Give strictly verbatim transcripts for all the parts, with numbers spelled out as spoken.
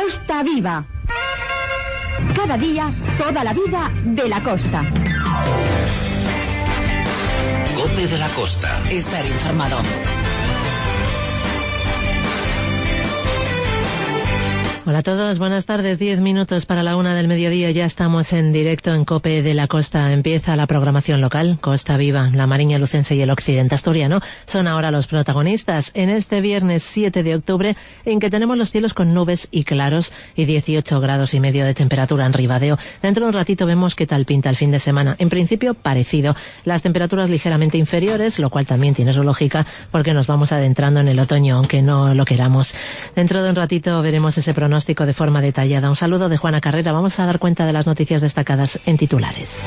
Costa Viva. Cada día, toda la vida de la costa. COPE de la Costa. Estar informado. Hola a todos, buenas tardes, diez minutos para la una del mediodía, ya estamos en directo en COPE de la Costa. Empieza la programación local, Costa Viva, la Mariña Lucense y el occidente asturiano son ahora los protagonistas en este viernes siete de octubre, en que tenemos los cielos con nubes y claros y dieciocho grados y medio de temperatura en Ribadeo. Dentro de un ratito vemos qué tal pinta el fin de semana. En principio parecido, las temperaturas ligeramente inferiores, lo cual también tiene su lógica porque nos vamos adentrando en el otoño, aunque no lo queramos. Dentro de un ratito veremos ese pronóstico de forma detallada. Un saludo de Juana Carrera. Vamos a dar cuenta de las noticias destacadas en titulares.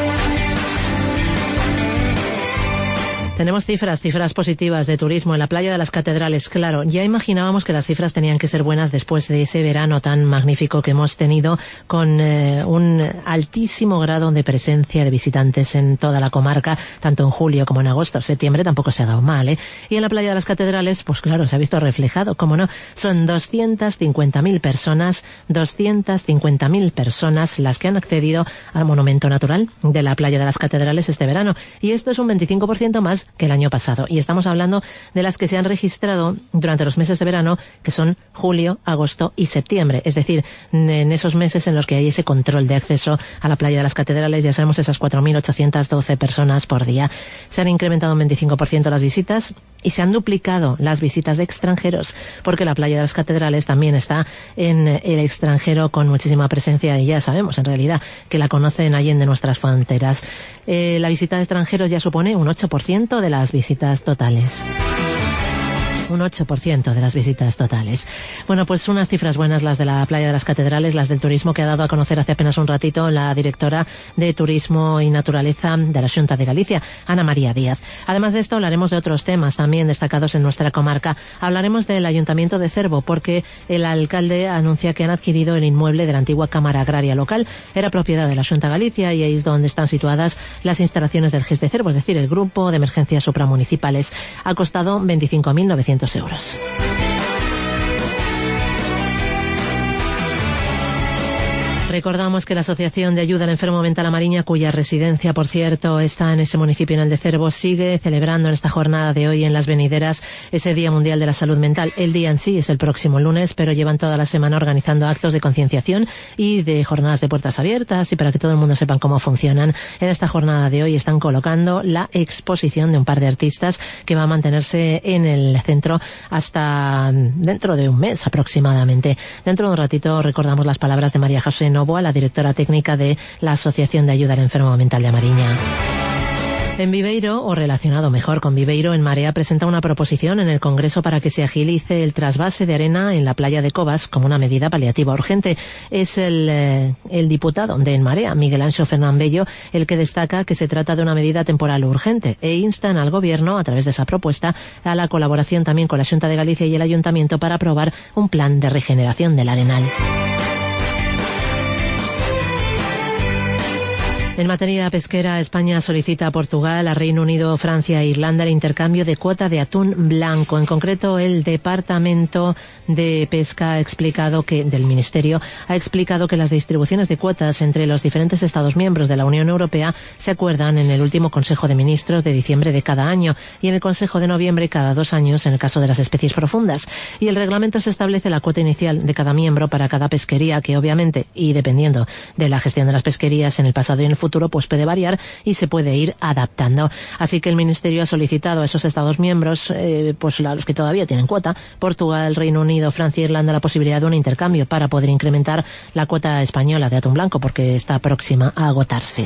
Tenemos cifras, cifras positivas de turismo en la playa de las Catedrales. Claro, ya imaginábamos que las cifras tenían que ser buenas después de ese verano tan magnífico que hemos tenido, con eh, un altísimo grado de presencia de visitantes en toda la comarca, tanto en julio como en agosto. Septiembre tampoco se ha dado mal, ¿eh? Y en la playa de las Catedrales, pues claro, se ha visto reflejado, cómo no, son doscientas cincuenta mil personas, doscientas cincuenta mil personas las que han accedido al monumento natural de la playa de las Catedrales este verano. Y esto es un veinticinco por ciento más que el año pasado. Y estamos hablando de las que se han registrado durante los meses de verano, que son julio, agosto y septiembre. Es decir, en esos meses en los que hay ese control de acceso a la playa de las Catedrales, ya sabemos, esas cuatro mil ochocientas doce personas por día. Se han incrementado un veinticinco por ciento las visitas y se han duplicado las visitas de extranjeros, porque la playa de las Catedrales también está en el extranjero con muchísima presencia, y ya sabemos en realidad que la conocen allende nuestras fronteras. Eh, la visita de extranjeros ya supone un ocho por ciento de las visitas totales. Un ocho por ciento de las visitas totales. Bueno, pues unas cifras buenas las de la playa de las Catedrales, las del turismo, que ha dado a conocer hace apenas un ratito la directora de Turismo y Naturaleza de la Xunta de Galicia, Ana María Díaz. Además de esto, hablaremos de otros temas también destacados en nuestra comarca. Hablaremos del Ayuntamiento de Cervo, porque el alcalde anuncia que han adquirido el inmueble de la antigua Cámara Agraria local. Era propiedad de la Xunta de Galicia y ahí es donde están situadas las instalaciones del G E S de Cervo, es decir, el Grupo de Emergencias Supramunicipales. Ha costado veinticinco mil novecientos euros. Recordamos que la Asociación de Ayuda al Enfermo Mental A Mariña, cuya residencia, por cierto, está en ese municipio, en el de Cervo, sigue celebrando en esta jornada de hoy en Las Venideras ese Día Mundial de la Salud Mental. El día en sí es el próximo lunes, pero llevan toda la semana organizando actos de concienciación y de jornadas de puertas abiertas, y para que todo el mundo sepa cómo funcionan, en esta jornada de hoy están colocando la exposición de un par de artistas que va a mantenerse en el centro hasta dentro de un mes aproximadamente. Dentro de un ratito recordamos las palabras de María José Novoa, la directora técnica de la Asociación de Ayuda al Enfermo Mental de A Mariña. En Viveiro, o relacionado mejor con Viveiro, En Marea presenta una proposición en el Congreso para que se agilice el trasvase de arena en la playa de Covas como una medida paliativa urgente. Es el, eh, el diputado de En Marea, Miguel Anxo Fernán Bello, el que destaca que se trata de una medida temporal urgente e instan al Gobierno, a través de esa propuesta, a la colaboración también con la Xunta de Galicia y el Ayuntamiento para aprobar un plan de regeneración del arenal. En materia pesquera, España solicita a Portugal, a Reino Unido, Francia e Irlanda el intercambio de cuota de atún blanco. En concreto, el Departamento de Pesca ha explicado que, del Ministerio, ha explicado que las distribuciones de cuotas entre los diferentes Estados miembros de la Unión Europea se acuerdan en el último Consejo de Ministros de diciembre de cada año y en el Consejo de noviembre cada dos años en el caso de las especies profundas. Y el reglamento se establece la cuota inicial de cada miembro para cada pesquería, que obviamente, y dependiendo de la gestión de las pesquerías en el pasado y en el futuro, pues puede variar y se puede ir adaptando. Así que el Ministerio ha solicitado a esos Estados miembros, eh, pues a los que todavía tienen cuota, Portugal, Reino Unido, Francia e Irlanda, la posibilidad de un intercambio para poder incrementar la cuota española de atún blanco, porque está próxima a agotarse.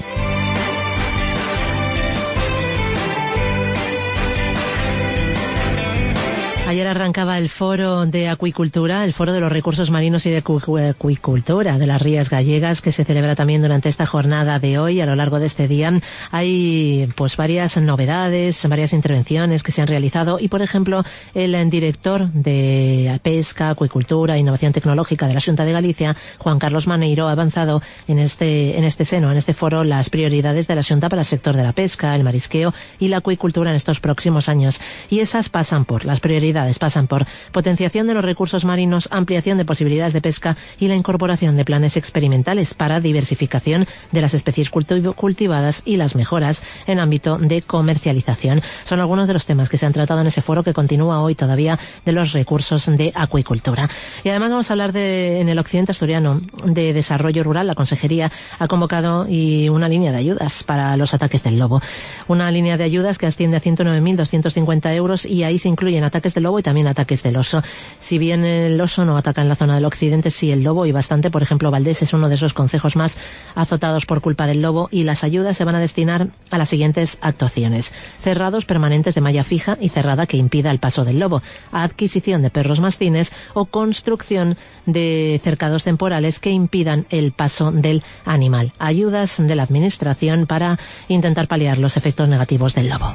Ayer arrancaba el foro de acuicultura, el foro de los recursos marinos y de acuicultura de las rías gallegas, que se celebra también durante esta jornada de hoy. A lo largo de este día hay pues varias novedades, varias intervenciones que se han realizado y, por ejemplo, el director de Pesca, Acuicultura e Innovación Tecnológica de la Xunta de Galicia, Juan Carlos Maneiro, ha avanzado en este, en este seno, en este foro, las prioridades de la Xunta para el sector de la pesca, el marisqueo y la acuicultura en estos próximos años. Y esas pasan por las prioridades prioridades pasan por potenciación de los recursos marinos, ampliación de posibilidades de pesca y la incorporación de planes experimentales para diversificación de las especies cultivadas y las mejoras en ámbito de comercialización. Son algunos de los temas que se han tratado en ese foro que continúa hoy todavía de los recursos de acuicultura. Y además vamos a hablar de, en el occidente asturiano, de desarrollo rural. La Consejería ha convocado y una línea de ayudas para los ataques del lobo. Una línea de ayudas que asciende a ciento nueve mil doscientos cincuenta euros y ahí se incluyen ataques del lobo y también ataques del oso. Si bien el oso no ataca en la zona del occidente, sí el lobo y bastante. Por ejemplo, Valdés es uno de esos concejos más azotados por culpa del lobo y las ayudas se van a destinar a las siguientes actuaciones: cerrados permanentes de malla fija y cerrada que impida el paso del lobo, adquisición de perros mastines o construcción de cercados temporales que impidan el paso del animal. Ayudas de la Administración para intentar paliar los efectos negativos del lobo.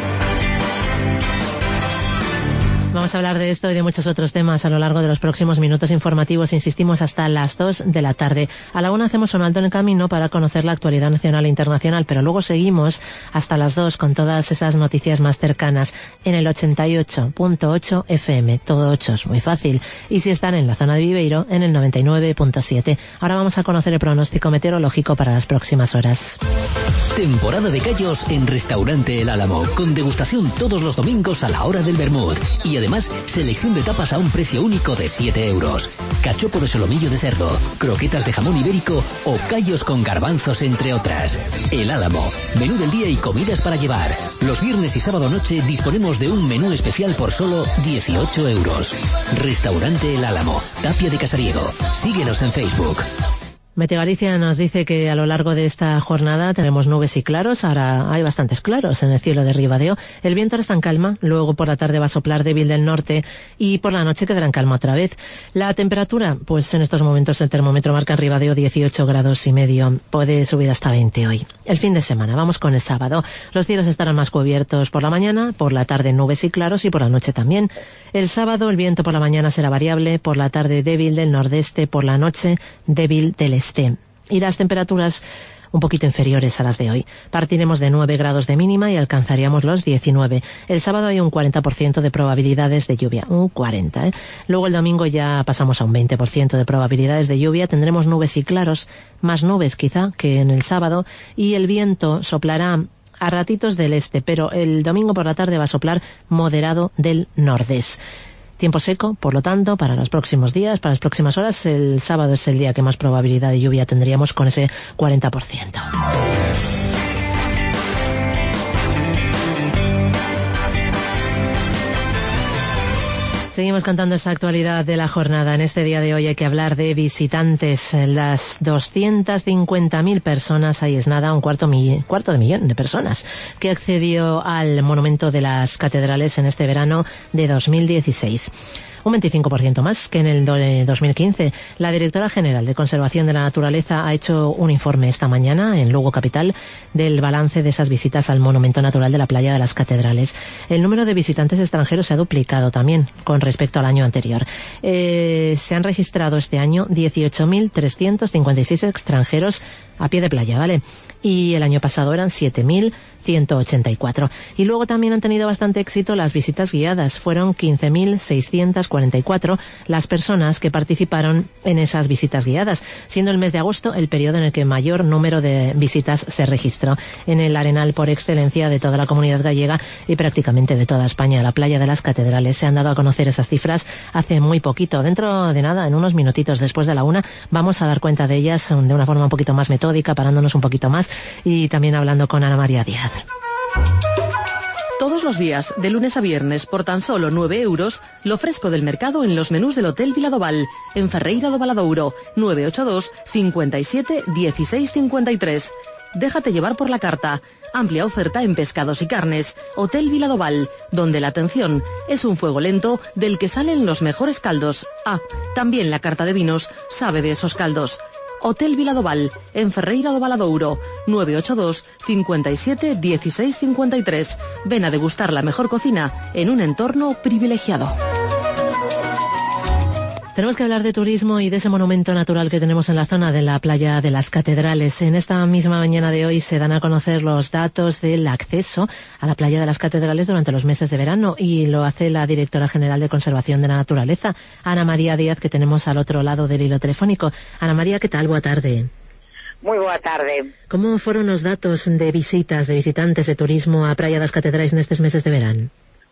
Vamos a hablar de esto y de muchos otros temas a lo largo de los próximos minutos informativos. Insistimos hasta las dos de la tarde. A la una hacemos un alto en el camino para conocer la actualidad nacional e internacional, pero luego seguimos hasta las dos con todas esas noticias más cercanas en el ochenta y ocho punto ocho F M. Todo ocho es muy fácil. Y si están en la zona de Viveiro, en el noventa y nueve punto siete. Ahora vamos a conocer el pronóstico meteorológico para las próximas horas. Temporada de callos en Restaurante El Álamo, con degustación todos los domingos a la hora del vermut. Y además, selección de tapas a un precio único de siete euros. Cachopo de solomillo de cerdo, croquetas de jamón ibérico o callos con garbanzos, entre otras. El Álamo, menú del día y comidas para llevar. Los viernes y sábado noche disponemos de un menú especial por solo dieciocho euros. Restaurante El Álamo, Tapia de Casariego. Síguenos en Facebook. Meteo Galicia nos dice que a lo largo de esta jornada tenemos nubes y claros. Ahora hay bastantes claros en el cielo de Ribadeo. El viento ahora está en calma, luego por la tarde va a soplar débil del norte y por la noche quedará en calma otra vez. La temperatura, pues en estos momentos el termómetro marca en Ribadeo dieciocho grados y medio. Puede subir hasta veinte hoy. El fin de semana, vamos con el sábado. Los cielos estarán más cubiertos por la mañana, por la tarde nubes y claros y por la noche también. El sábado el viento por la mañana será variable, por la tarde débil del nordeste, por la noche débil del este. Y las temperaturas un poquito inferiores a las de hoy. Partiremos de nueve grados de mínima y alcanzaríamos los diecinueve. El sábado hay un cuarenta por ciento de probabilidades de lluvia, un cuarenta por ciento. ¿eh? Luego el domingo ya pasamos a un veinte por ciento de probabilidades de lluvia. Tendremos nubes y claros, más nubes quizá que en el sábado, y el viento soplará a ratitos del este, pero el domingo por la tarde va a soplar moderado del nordés. Tiempo seco, por lo tanto, para los próximos días, para las próximas horas. El sábado es el día que más probabilidad de lluvia tendríamos, con ese cuarenta por ciento. Seguimos contando esa actualidad de la jornada. En este día de hoy hay que hablar de visitantes. Las doscientas cincuenta mil personas, ahí es nada, un cuarto, mill- cuarto de millón de personas que accedió al Monumento de las Catedrales en este verano de dos mil dieciséis. Un veinticinco por ciento más que en el dos mil quince. La directora general de Conservación de la Naturaleza ha hecho un informe esta mañana en Lugo Capital del balance de esas visitas al Monumento Natural de la Playa de las Catedrales. El número de visitantes extranjeros se ha duplicado también con respecto al año anterior. Eh, se han registrado este año dieciocho mil trescientos cincuenta y seis extranjeros a pie de playa, ¿vale? Y el año pasado eran siete mil ciento ochenta y cuatro. Y luego también han tenido bastante éxito las visitas guiadas. Fueron quince mil seiscientos cuarenta y cuatro las personas que participaron en esas visitas guiadas, siendo el mes de agosto el periodo en el que mayor número de visitas se registró. En el arenal por excelencia de toda la comunidad gallega y prácticamente de toda España, la Playa de las Catedrales. Se han dado a conocer esas cifras hace muy poquito. Dentro de nada, en unos minutitos después de la una, vamos a dar cuenta de ellas de una forma un poquito más metódica, parándonos un poquito más y también hablando con Ana María Díaz. Todos los días, de lunes a viernes, por tan solo nueve euros, lo fresco del mercado en los menús del Hotel Viladoval, en Ferreira do Valadouro, nueve ocho dos, cincuenta y siete, dieciséis cincuenta y tres. Déjate llevar por la carta. Amplia oferta en pescados y carnes. Hotel Viladoval, donde la atención es un fuego lento del que salen los mejores caldos. Ah, también la carta de vinos sabe de esos caldos. Hotel Viladoval, en Ferreira do Valadouro, nueve ocho dos, cincuenta y siete, dieciséis cincuenta y tres. Ven a degustar la mejor cocina en un entorno privilegiado. Tenemos que hablar de turismo y de ese monumento natural que tenemos en la zona de la playa de las Catedrales. En esta misma mañana de hoy se dan a conocer los datos del acceso a la playa de las Catedrales durante los meses de verano y lo hace la directora general de Conservación de la Naturaleza, Ana María Díaz, que tenemos al otro lado del hilo telefónico. Ana María, ¿qué tal? Boa tarde. Muy boa tarde. ¿Cómo fueron los datos de visitas, de visitantes de turismo a Praia das Catedrales nestes meses de verano?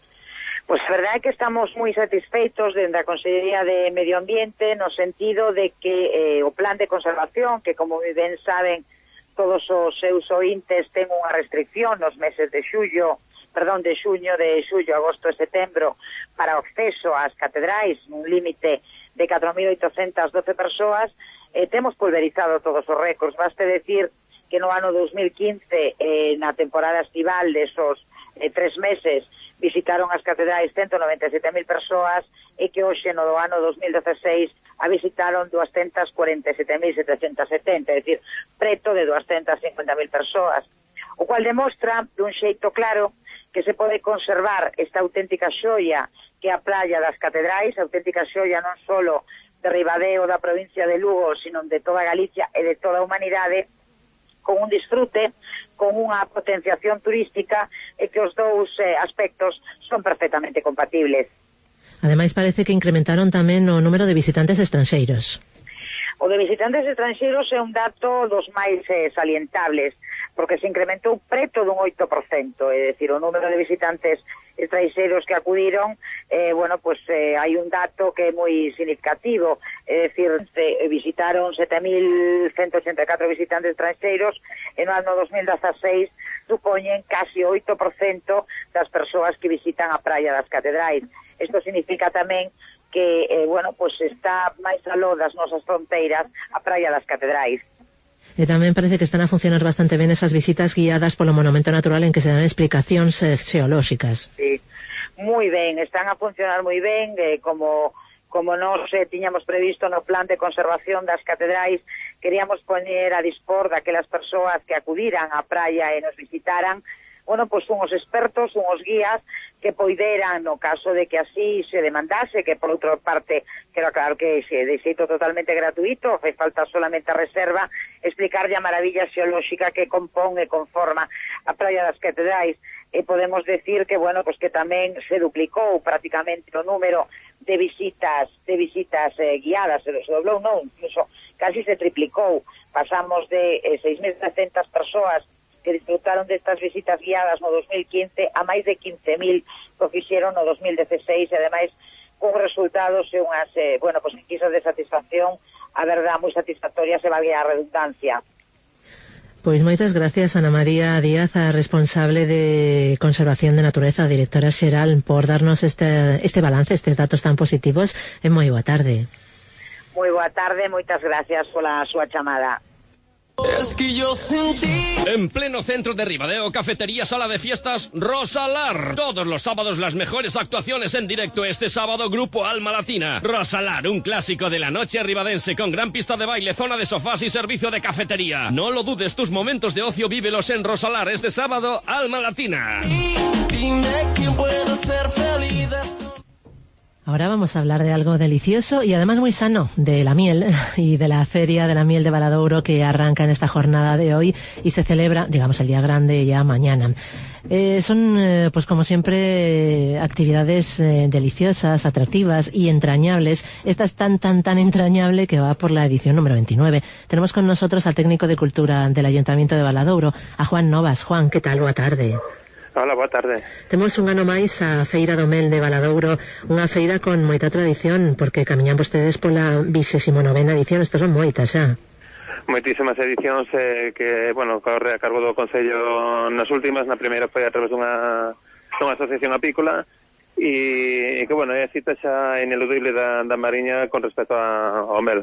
Pues a verdade é que estamos moi satisfeitos dentro da Consellería de Medio Ambiente no sentido de que eh, o plan de conservación, que como ben saben todos os seus ointes ten unha restricción nos meses de xullo, perdón, de xuño, de xullo, agosto e setembro para o acceso ás catedrais, un límite de catro mil oitocentas doce persoas, eh, temos pulverizado todos os récords. Baste decir que no ano dos mil quince, eh, na temporada estival desos eh, tres meses, visitaron as catedrais ciento noventa e sete mil persoas e que hoxe no do ano dos mil dieciséis a visitaron doscientas cuarenta e sete mil setecentas setenta, é dicir, preto de doscientas cincuenta mil persoas, o cual demostra dun xeito claro que se pode conservar esta auténtica xoia que é a playa das catedrais, auténtica xoia non solo de Ribadeo da provincia de Lugo, sino de toda Galicia e de toda a humanidade, con un disfrute, con unha potenciación turística e que os dous eh, aspectos son perfectamente compatibles. Ademais, parece que incrementaron tamén o número de visitantes estranxeiros. O de visitantes estranxeiros é un dato dos máis eh, salientables, porque se incrementou preto dun oito por cento, é dicir, o número de visitantes estranxeiros que acudiron, eh, bueno, pues eh, hai un dato que é moi significativo, é dicir, eh, visitaron sete mil ciento ochenta e catro visitantes estranxeiros e no ano dos mil dieciséis supoñen casi oito por cento das persoas que visitan a Praia das Catedrais. Isto significa tamén que, eh, bueno, pues está máis aló das nosas fronteiras a Praia das Catedrais. E tamén parece que están a funcionar bastante ben esas visitas guiadas polo monumento natural en que se dan explicacións eh, xeolóxicas. Sí, moi ben, están a funcionar moi ben, eh, como como nos eh, tiñamos previsto no plan de conservación das catedrais, queríamos poñer a dispor daquelas persoas que acudiran á praia e nos visitaran, bueno, pois pues, unhos expertos, unhos guías que poideran, no caso de que así se demandase, que por outra parte, quero claro que se de xeito totalmente gratuito, fai falta solamente a reserva, explicarlle a maravilla xeolóxica que compón e conforma a Praia das Catedrais. E podemos decir que, bueno, pues que tamén se duplicou prácticamente o número de visitas de visitas eh, guiadas, se doblou, non, incluso casi se triplicou. Pasamos de eh, seis mil trescentas persoas que disfrutaron destas visitas guiadas no dos mil quince a máis de quince mil que o fixeron no dos mil dieciséis, e ademais con resultados e unhas, eh, bueno, pues enquisas de satisfacción, a verdad, moi satisfactorias e valga a redundancia. Pois moitas gracias, Ana María Díaz, a responsable de Conservación de Natureza, directora xeral, por darnos este, este balance, estes datos tan positivos, e moi boa tarde. Moi boa tarde, moitas gracias pola súa chamada. Es que yo sentí... En pleno centro de Ribadeo, cafetería, sala de fiestas, Rosalar. Todos los sábados las mejores actuaciones en directo. Este sábado, Grupo Alma Latina. Rosalar, un clásico de la noche ribadense con gran pista de baile, zona de sofás y servicio de cafetería. No lo dudes, tus momentos de ocio vívelos en Rosalar. Este sábado, Alma Latina. Dime quién puede ser feliz. Ahora vamos a hablar de algo delicioso y además muy sano, de la miel y de la Feria de la Miel de Valadouro, que arranca en esta jornada de hoy y se celebra, digamos, el día grande ya mañana. Eh, son, eh, pues como siempre, actividades eh, deliciosas, atractivas y entrañables. Esta es tan, tan, tan entrañable que va por la edición número veintinueve. Tenemos con nosotros al técnico de Cultura del Ayuntamiento de Valadouro, a Juan Novas. Juan, ¿qué tal? Boa tarde. Hola, boa tarde. Temos un ano máis a Feira do Mel de Valadouro, unha feira con moita tradición, porque camiñan vostedes pola vigésima novena edición, estos son moitas xa. Moitísimas edicións eh, que, bueno, corre a cargo do Concello nas últimas. Na primeira foi a través dunha, dunha asociación apícola e, e que, bueno, é a cita xa ineludible da, da Mariña con respecto a, ao mel.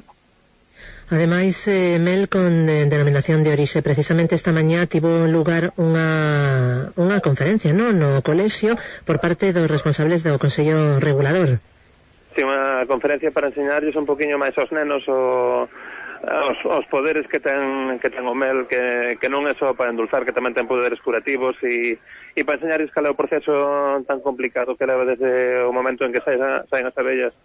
Ademais, eh, mel con eh, denominación de orixe. Precisamente esta mañá tivo lugar unha, unha conferencia, non? No colexio por parte dos responsables do Consello Regulador. Sí, unha conferencia para enseñarles un poquinho máis aos nenos o, os, os poderes que ten, que ten o mel, que, que non é só para endulzar, que tamén ten poderes curativos, e, e para enseñarles cal é o proceso tan complicado que leva desde o momento en que saen, saen as abellas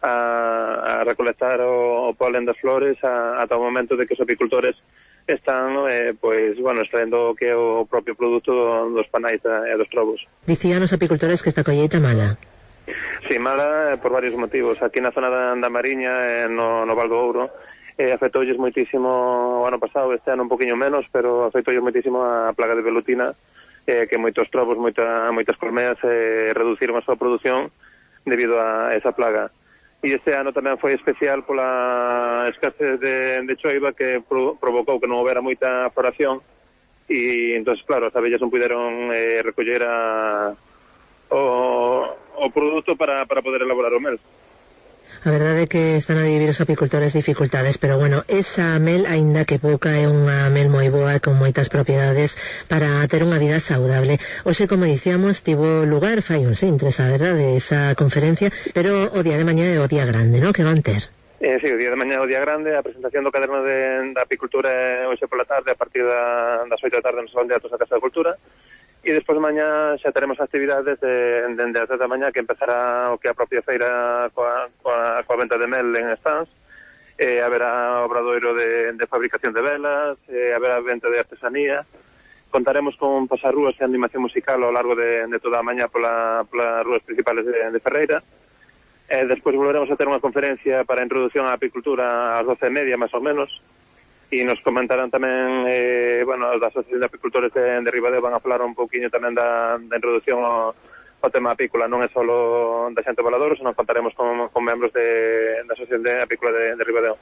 a, a recolectar o, o polen das flores a, ata o momento de que os apicultores están, eh, pois, bueno, extraendo o que é o propio produto dos panais e dos trobos. Dicían os apicultores que esta colleita mala. Sí, mala eh, por varios motivos. Aquí na zona da, da Mariña, eh, no, no Val do Ouro, eh, afectoulles moitísimo o ano pasado, este ano un poquinho menos, pero afectoulles moitísimo a plaga de velutina, eh, que moitos trobos, moita, moitas colmeas eh, reduciron a súa produción debido a esa plaga. E este ano tamén foi especial pola escasez de, de choiva que pro, provocou que non houbera moita floración e, entón, claro, as abellas non puderon eh, recoller a, o, o produto para, para poder elaborar o mel. A verdade é que están a vivir os apicultores dificultades, pero bueno, esa mel, aínda que pouca, é unha mel moi boa con moitas propiedades para ter unha vida saudable. Hoxe, como dicíamos, tivo lugar fai uns intres, a verdade, esa conferencia, pero o día de mañá é o día grande, non? Que van ter? Eh, sí, o día de mañá é o día grande, a presentación do caderno de, da apicultura é hoxe pola tarde, a partir da, das oito da tarde no Salón de Atos da Casa da Cultura. E despois de mañá xa teremos actividades de, de, de as dez da mañá, que empezará o que a propia feira coa, coa, coa venta de mel en stands, eh, haberá obradoiro de, de fabricación de velas, eh, haberá venta de artesanía, contaremos con pasarrúas e animación musical ao largo de, de toda a mañá pola, polas rúas principales de, de Ferreira. Eh, despois volveremos a ter unha conferencia para a introducción á apicultura ás doce e media, máis ou menos, e nos comentarán tamén, eh, bueno, da Asociación de Apicultores de, de Ribadeo van a falar un pouquiño tamén da, da introducción ao, ao tema apícola, non é só da xente volador, senón contaremos con, con membros de, da Asociación de Apícola de, de Ribadeo.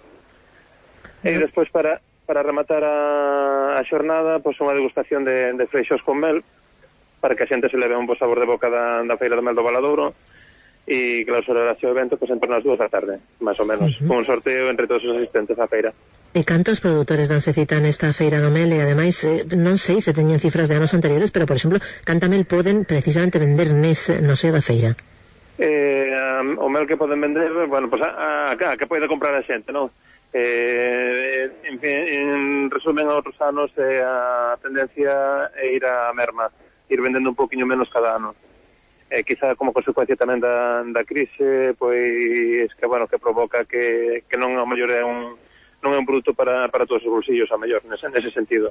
E despois, para, para rematar a, a xornada, pois unha degustación de, de freixos con mel, para que a xente se leve un bo sabor de boca da, da Feira do Mel do Valadouro, e clausurarase o evento pois, en torno ás dúas da tarde, máis ou menos, uh -huh. con un sorteo entre todos os asistentes á feira. E cantos produtores danse cita nesta Feira do Mel? E ademais, eh, non sei se teñen cifras de anos anteriores, pero, por exemplo, canta mel poden precisamente vender nes, no seo da feira? Eh, um, o mel que poden vender, bueno, pois pues, a, a, a que pode comprar a xente, non? Eh, en, en resumen, a outros anos eh, a tendencia é ir a merma, ir vendendo un poquinho menos cada ano. Eh, quizá como consecuencia tamén da, da crise, pois que, bueno, que provoca que, que non a mellor é un non é un produto para, para todos os bolsillos, a mellor, nese, nese sentido.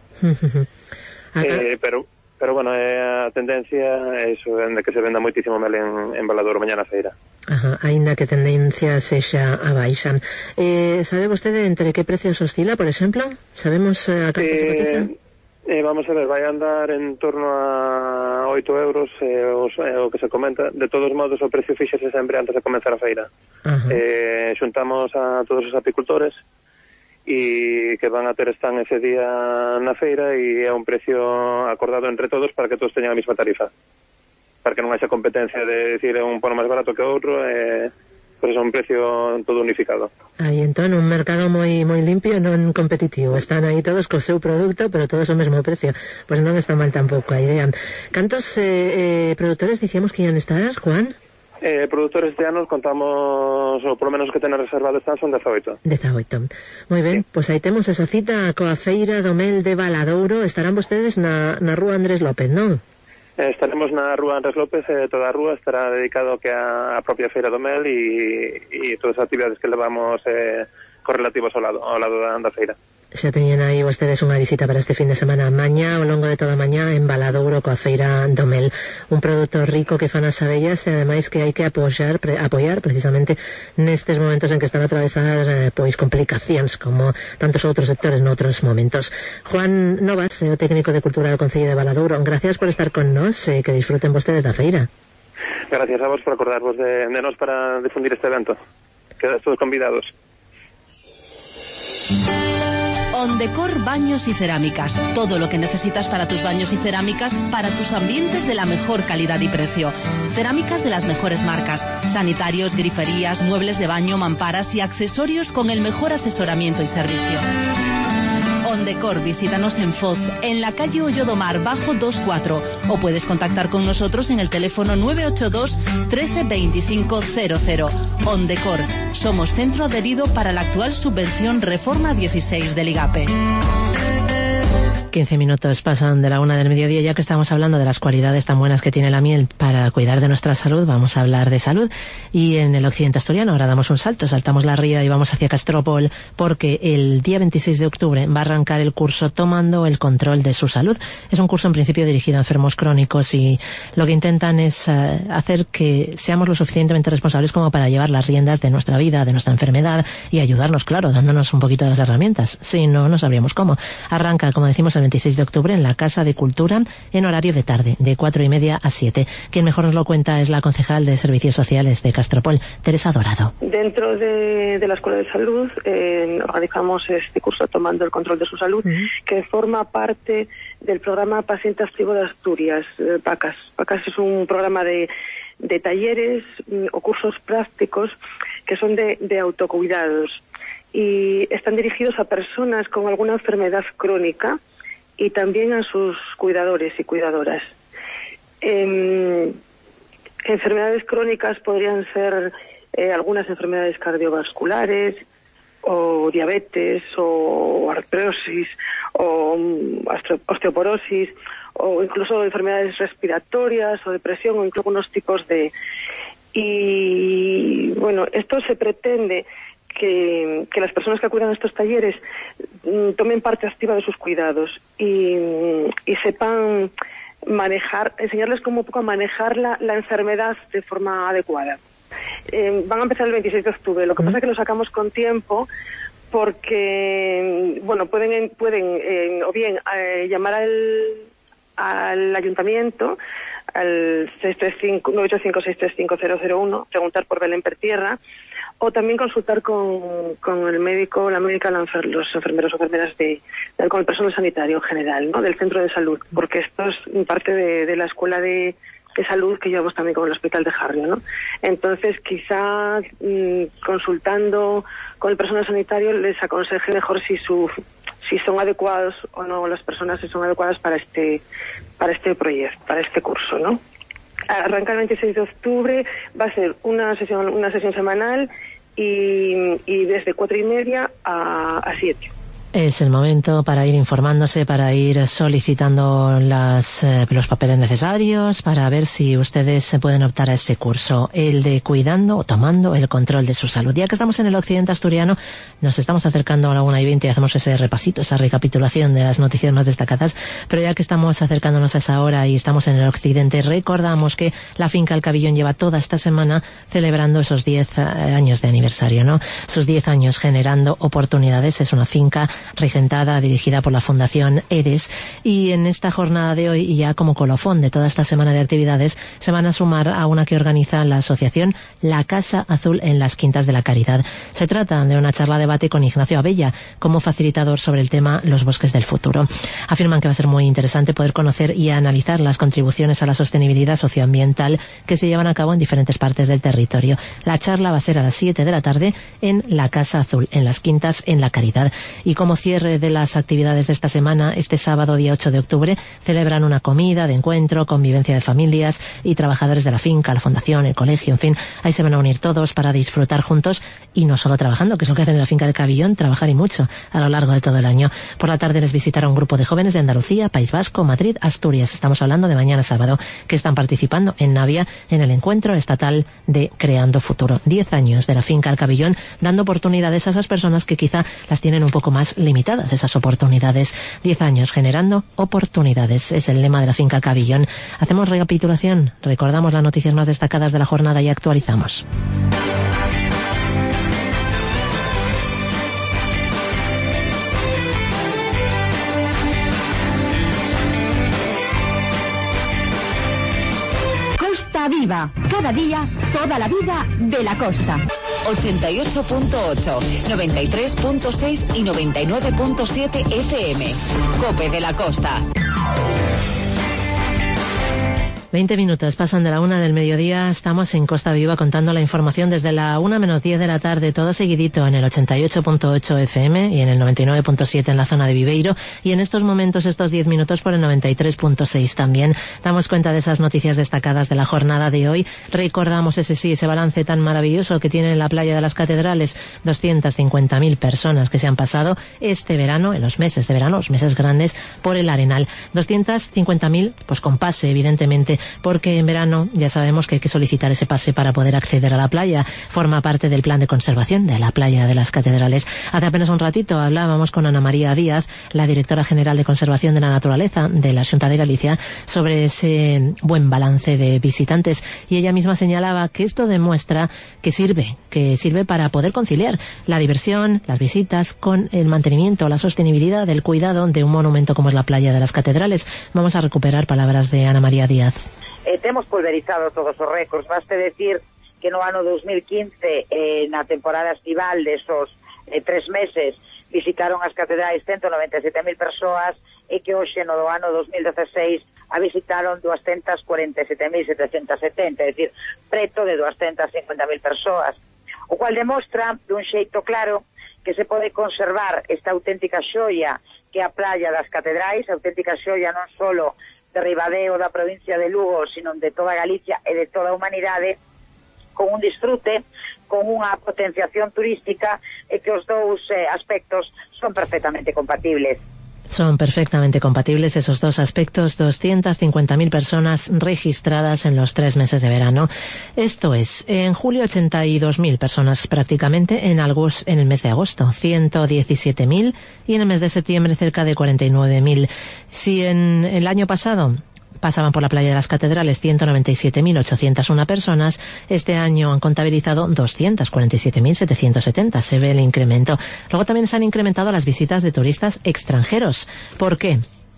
eh, pero, pero, bueno, é a tendencia é iso, de que se venda moitísimo mel en, en Valadouro mañá na feira. Ajá, aínda que tendencia sexa a baixa. Eh, sabe vostede entre que precios oscila, por exemplo? Sabemos eh, a canto eh, se cotiza? Eh, vamos a ver, vai andar en torno a oito euros, eh, os, eh, o que se comenta. De todos modos, o precio fíxese sempre antes de comenzar a feira. Eh, xuntamos a todos os apicultores e que van a ter stand ese día na feira e é un precio acordado entre todos para que todos teñan a mesma tarifa, para que non haxa competencia de decir un pono máis barato que outro, eh, pois é un precio todo unificado. Aí entón un mercado moi moi limpio e non competitivo, están aí todos co seu produto, pero todos o mesmo precio, pois non está mal tampouco a idea. Cantos eh, eh, produtores dicíamos que ian estar, Juan? Eh, produtores de anos contamos, ou polo menos que tenan reservado están, son dezaoito. dezaoito. Moi ben, sí. Pois aí temos esa cita coa Feira do Mel de Valadouro. Estarán vostedes na, na rúa Andrés López, non? Eh, estaremos na rúa Andrés López, eh, toda a rúa estará dedicado que a, a propia Feira do Mel e, e todas as actividades que levamos eh, correlativos ao lado, ao lado da, da feira. Xa teñen aí vostedes unha visita para este fin de semana mañá, ao longo de toda a mañá en Valadouro coa Feira do Mel, un produto rico que fan as abellas e ademais que hai que apoiar, pre, apoiar precisamente nestes momentos en que están a atravesar eh, pois complicacións como tantos outros sectores noutros momentos. Juan Novas, o técnico de Cultura do Concello de Valadouro, gracias por estar con nós e eh, que disfruten vostedes da feira. Gracias a vos por acordarvos de, de nos para difundir este evento. Quedas todos convidados. Ondecor Baños y Cerámicas. Todo lo que necesitas para tus baños y cerámicas, para tus ambientes de la mejor calidad y precio. Cerámicas de las mejores marcas. Sanitarios, griferías, muebles de baño, mamparas y accesorios con el mejor asesoramiento y servicio. Ondecor, visítanos en Foz, en la calle Ollodomar, bajo veinticuatro, o puedes contactar con nosotros en el teléfono nueve ocho dos, trece, veinticinco, cero cero. Ondecor, somos centro adherido para la actual subvención Reforma dieciséis del IGAPE. quince minutos pasan de la una del mediodía. Ya que estamos hablando de las cualidades tan buenas que tiene la miel para cuidar de nuestra salud, vamos a hablar de salud. Y en el occidente asturiano ahora damos un salto, saltamos la ría y vamos hacia Castropol, porque el día veintiséis de octubre va a arrancar el curso Tomando el control de su salud. Es un curso en principio dirigido a enfermos crónicos y lo que intentan es uh, hacer que seamos lo suficientemente responsables como para llevar las riendas de nuestra vida, de nuestra enfermedad y ayudarnos, claro, dándonos un poquito de las herramientas. Si no, no sabríamos cómo. Arranca, como decimos, el veintiséis de octubre en la Casa de Cultura en horario de tarde, de cuatro y media a siete. Quien mejor nos lo cuenta es la concejal de Servicios Sociales de Castropol, Teresa Dorado. Dentro de, de la Escuela de Salud eh, organizamos este curso Tomando el control de su salud, uh-huh. que forma parte del programa Paciente Activo de Asturias, eh, PACAS. PACAS es un programa de, de talleres mm, o cursos prácticos que son de, de autocuidados y están dirigidos a personas con alguna enfermedad crónica y también a sus cuidadores y cuidadoras. Eh, enfermedades crónicas podrían ser eh, algunas enfermedades cardiovasculares o diabetes o artrosis o um, osteoporosis o incluso enfermedades respiratorias o depresión o incluso unos tipos de... Y bueno, esto se pretende Que, que las personas que acudan a estos talleres mm, tomen parte activa de sus cuidados y, y sepan manejar, enseñarles como un poco a manejar la, la enfermedad de forma adecuada. Eh, van a empezar el veintiséis de octubre, lo que pasa es que lo sacamos con tiempo porque, bueno, pueden pueden eh, o bien eh, llamar al, al ayuntamiento al seis tres cinco, nueve ocho cinco, seis tres cinco cero cero uno, preguntar por Belén Pertierra, o también consultar con, con el médico, la médica, la enfer los enfermeros o enfermeras de, de, con el personal sanitario en general, ¿no? Del centro de salud, porque esto es parte de, de la escuela de, de salud que llevamos también con el hospital de Jarrio, ¿no? Entonces, quizá mmm, consultando con el personal sanitario les aconseje mejor si su si son adecuados o no las personas, si son adecuadas para este para este proyecto, para este curso, ¿no? Arranca el veintiséis de octubre, va a ser una sesión una sesión semanal y, y desde cuatro y media a, a siete. Es el momento para ir informándose, para ir solicitando las, eh, los papeles necesarios, para ver si ustedes se pueden optar a ese curso, el de cuidando o tomando el control de su salud. Ya que estamos en el occidente asturiano, nos estamos acercando a la una y veinte y hacemos ese repasito, esa recapitulación de las noticias más destacadas, pero ya que estamos acercándonos a esa hora y estamos en el occidente, recordamos que la finca El Cabillón lleva toda esta semana celebrando esos diez años de aniversario, ¿no? Sus diez años generando oportunidades. Es una finca regentada, dirigida por la Fundación EDES, y en esta jornada de hoy, y ya como colofón de toda esta semana de actividades, se van a sumar a una que organiza la asociación La Casa Azul en las Quintas de la Caridad. Se trata de una charla debate con Ignacio Abella como facilitador sobre el tema Los bosques del futuro. Afirman que va a ser muy interesante poder conocer y analizar las contribuciones a la sostenibilidad socioambiental que se llevan a cabo en diferentes partes del territorio. La charla va a ser a las siete de la tarde en La Casa Azul, en las Quintas en la Caridad. Y como cierre de las actividades de esta semana, este sábado día ocho de octubre celebran una comida de encuentro, convivencia de familias y trabajadores de la finca, la fundación, el colegio, en fin, ahí se van a unir todos para disfrutar juntos y no solo trabajando, que es lo que hacen en la finca del Cabillón, trabajar y mucho a lo largo de todo el año. Por la tarde les visitará un grupo de jóvenes de Andalucía, País Vasco, Madrid, Asturias. Estamos hablando de mañana sábado, que están participando en Navia en el encuentro estatal de Creando Futuro. Diez años de la finca El Cabillón, dando oportunidades a esas personas que quizá las tienen un poco más limitadas, esas oportunidades. Diez años generando oportunidades, es el lema de la finca El Cabillón. Hacemos recapitulación, recordamos las noticias más destacadas de la jornada y actualizamos. Costa Viva, cada día, toda la vida de la costa. ochenta y ocho punto ocho, noventa y tres punto seis y noventa y nueve punto siete F M. COPE de la Costa. Veinte minutos pasan de la una del mediodía, estamos en Costa Viva contando la información desde la una menos diez de la tarde, todo seguidito en el ochenta y ocho punto ocho F M y en el noventa y nueve punto siete en la zona de Viveiro, y en estos momentos, estos diez minutos, por el noventa y tres punto seis también. Damos cuenta de esas noticias destacadas de la jornada de hoy. Recordamos ese sí, ese balance tan maravilloso que tiene en la playa de las Catedrales, doscientas cincuenta mil personas que se han pasado este verano, en los meses de verano, los meses grandes, por el Arenal. doscientas cincuenta mil, pues con pase, evidentemente, porque en verano ya sabemos que hay que solicitar ese pase para poder acceder a la playa. Forma parte del plan de conservación de la playa de las Catedrales. Hace apenas un ratito hablábamos con Ana María Díaz, la directora general de Conservación de la Naturaleza de la Xunta de Galicia, sobre ese buen balance de visitantes, y ella misma señalaba que esto demuestra que sirve, que sirve para poder conciliar la diversión, las visitas, con el mantenimiento, la sostenibilidad del cuidado de un monumento como es la playa de las Catedrales. Vamos a recuperar palabras de Ana María Díaz. Eh, temos pulverizado todos os récords. Baste decir que no ano dos mil quince, eh, na temporada estival desos eh, tres meses, visitaron as catedrais ciento noventa e sete mil persoas, e que hoxe no do ano dos mil dieciséis a visitaron doscientas cuarenta e sete mil setecentas setenta, é dicir, preto de doscientas cincuenta mil persoas, o cual demostra dun xeito claro que se pode conservar esta auténtica xoia que é a playa das Catedrais, auténtica xoia non solo de Ribadeo, da provincia de Lugo, sino de toda Galicia e de toda a humanidade, con un disfrute, con unha potenciación turística, e que os dous eh, aspectos son perfectamente compatibles. Son perfectamente compatibles esos dos aspectos. doscientas cincuenta mil personas registradas en los tres meses de verano. Esto es, en julio ochenta y dos mil personas prácticamente, en, algos, en el mes de agosto ciento diecisiete mil y en el mes de septiembre cerca de cuarenta y nueve mil. Si en el año pasado pasaban por la playa de las Catedrales ciento noventa y siete mil ochocientas una personas, este año han contabilizado doscientas cuarenta y siete mil setecientos setenta. Se ve el incremento. Luego también se han incrementado las visitas de turistas extranjeros. ¿Por qué?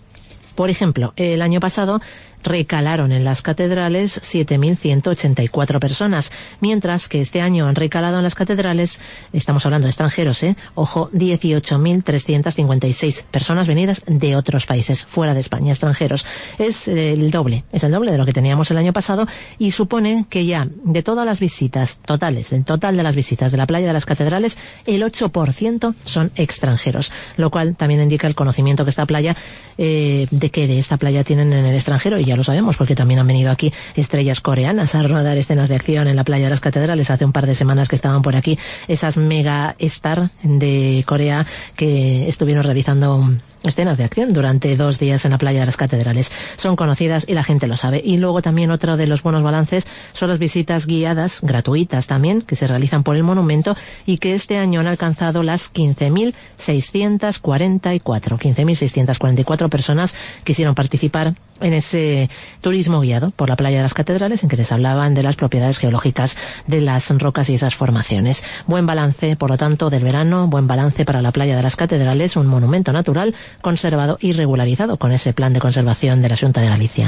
Por ejemplo, el año pasado recalaron en las Catedrales siete mil ciento ochenta y cuatro personas, mientras que este año han recalado en las Catedrales, estamos hablando de extranjeros, ¿eh? Ojo, dieciocho mil trescientas cincuenta y seis personas venidas de otros países, fuera de España, extranjeros. Es el doble, es el doble de lo que teníamos el año pasado, y supone que ya de todas las visitas totales, del total de las visitas de la playa de las Catedrales, el ocho por ciento son extranjeros, lo cual también indica el conocimiento que esta playa, eh, de que de esta playa tienen en el extranjero, y ya lo sabemos porque también han venido aquí estrellas coreanas a rodar escenas de acción en la playa de las Catedrales. Hace un par de semanas que estaban por aquí esas mega star de Corea que estuvieron realizando escenas de acción durante dos días en la playa de las Catedrales. Son conocidas y la gente lo sabe. Y luego también otro de los buenos balances son las visitas guiadas, gratuitas también, que se realizan por el monumento y que este año han alcanzado las quince mil seiscientas cuarenta y cuatro. quince mil seiscientas cuarenta y cuatro personas quisieron participar en ese turismo guiado por la playa de las Catedrales, en que les hablaban de las propiedades geológicas de las rocas y esas formaciones. Buen balance, por lo tanto, del verano, buen balance para la playa de las Catedrales, un monumento natural conservado y regularizado con ese plan de conservación de la Xunta de Galicia.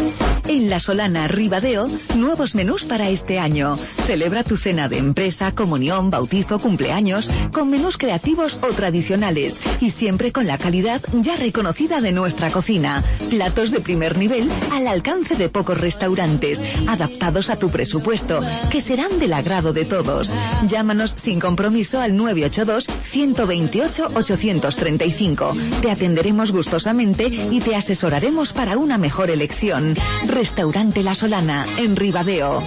En La Solana, Ribadeo, nuevos menús para este año. Celebra tu cena de empresa, comunión, bautizo, cumpleaños, con menús creativos o tradicionales y siempre con la calidad ya reconocida de nuestra cocina. Platos de primer nivel al alcance de pocos restaurantes, adaptados a tu presupuesto, que serán del agrado de todos. Llámanos sin compromiso al nueve ocho dos, uno dos ocho, ocho tres cinco. Te atenderemos gustosamente y te asesoraremos para una mejor elección. Restaurante La Solana, en Ribadeo.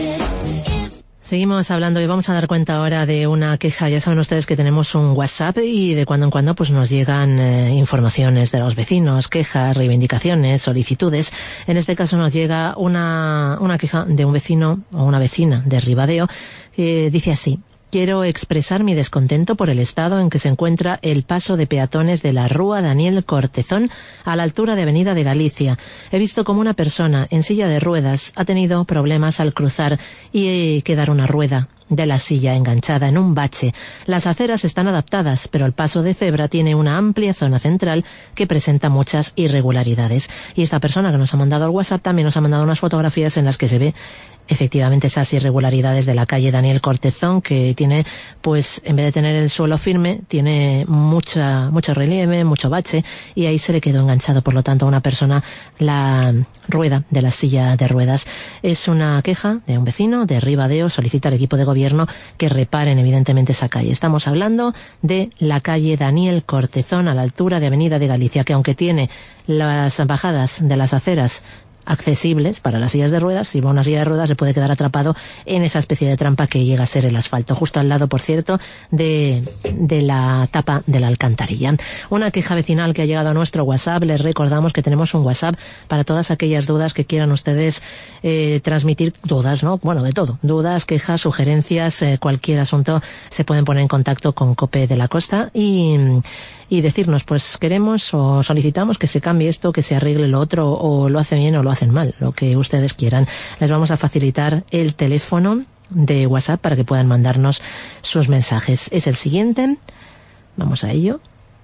Seguimos hablando y vamos a dar cuenta ahora de una queja. Ya saben ustedes que tenemos un WhatsApp y de cuando en cuando pues nos llegan eh, informaciones de los vecinos, quejas, reivindicaciones, solicitudes. En este caso nos llega una, una queja de un vecino o una vecina de Ribadeo que dice así: quiero expresar mi descontento por el estado en que se encuentra el paso de peatones de la Rúa Daniel Cortezón a la altura de Avenida de Galicia. He visto como una persona en silla de ruedas ha tenido problemas al cruzar y quedar una rueda de la silla enganchada en un bache. Las aceras están adaptadas, pero el paso de cebra tiene una amplia zona central que presenta muchas irregularidades. Y esta persona que nos ha mandado el WhatsApp también nos ha mandado unas fotografías en las que se ve efectivamente esas irregularidades de la calle Daniel Cortezón, que tiene, pues en vez de tener el suelo firme, tiene mucha mucho relieve, mucho bache, y ahí se le quedó enganchado, por lo tanto, a una persona la rueda de la silla de ruedas. Es una queja de un vecino de Ribadeo, solicita al equipo de gobierno que reparen evidentemente esa calle. Estamos hablando de la calle Daniel Cortezón, a la altura de Avenida de Galicia, que aunque tiene las bajadas de las aceras accesibles para las sillas de ruedas, si va una silla de ruedas se puede quedar atrapado en esa especie de trampa que llega a ser el asfalto, justo al lado, por cierto, de, de la tapa de la alcantarilla. Una queja vecinal que ha llegado a nuestro WhatsApp. Les recordamos que tenemos un WhatsApp para todas aquellas dudas que quieran ustedes eh, transmitir, dudas, ¿no? Bueno, de todo, dudas, quejas, sugerencias, eh, cualquier asunto, se pueden poner en contacto con COPE de la Costa y y decirnos, pues queremos o solicitamos que se cambie esto, que se arregle lo otro, o lo hace bien o lo hacen mal, lo que ustedes quieran. Les vamos a facilitar el teléfono de WhatsApp para que puedan mandarnos sus mensajes. Es el siguiente, vamos a ello.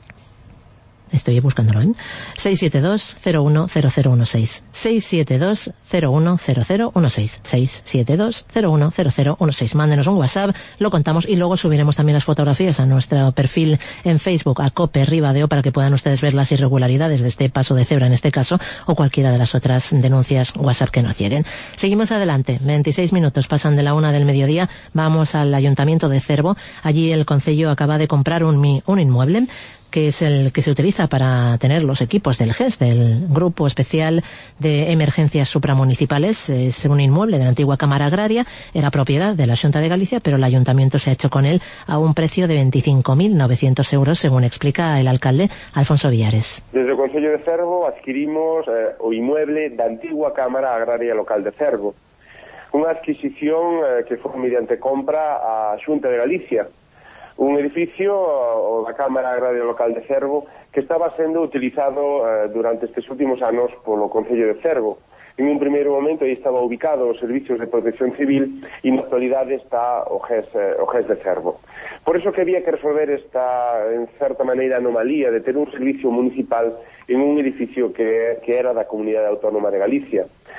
Estoy buscándolo, ¿eh? seis siete dos cero uno cero cero uno seis. seis siete dos cero uno cero cero uno seis. seis siete dos cero uno cero cero uno seis. Mándenos un WhatsApp, lo contamos y luego subiremos también las fotografías a nuestro perfil en Facebook, a COPE Ribadeo, para que puedan ustedes ver las irregularidades de este paso de cebra en este caso, o cualquiera de las otras denuncias WhatsApp que nos lleguen. Seguimos adelante. veintiséis minutos pasan de la una del mediodía. Vamos al Ayuntamiento de Cervo. Allí el concello acaba de comprar un, un inmueble que es el que se utiliza para tener los equipos del G E S, del Grupo Especial de Emergencias Supramunicipales. Es un inmueble de la antigua Cámara Agraria, era propiedad de la Xunta de Galicia, pero el Ayuntamiento se ha hecho con él a un precio de veinticinco mil novecientos euros, según explica el alcalde Alfonso Villares. Desde o Concello de Cervo adquirimos eh, o inmueble da antigua Cámara Agraria Local de Cervo, unha adquisición eh, que foi mediante compra á Xunta de Galicia, un edificio, o da Cámara Agraria Local de Cervo, que estaba sendo utilizado eh, durante estes últimos anos polo Concello de Cervo. En un primeiro momento aí estaba ubicado os servicios de protección civil e na actualidade está o G E S, eh, o G E S de Cervo. Por eso que había que resolver esta, en certa maneira, anomalía de ter un servicio municipal en un edificio que, que era da Comunidade Autónoma de Galicia.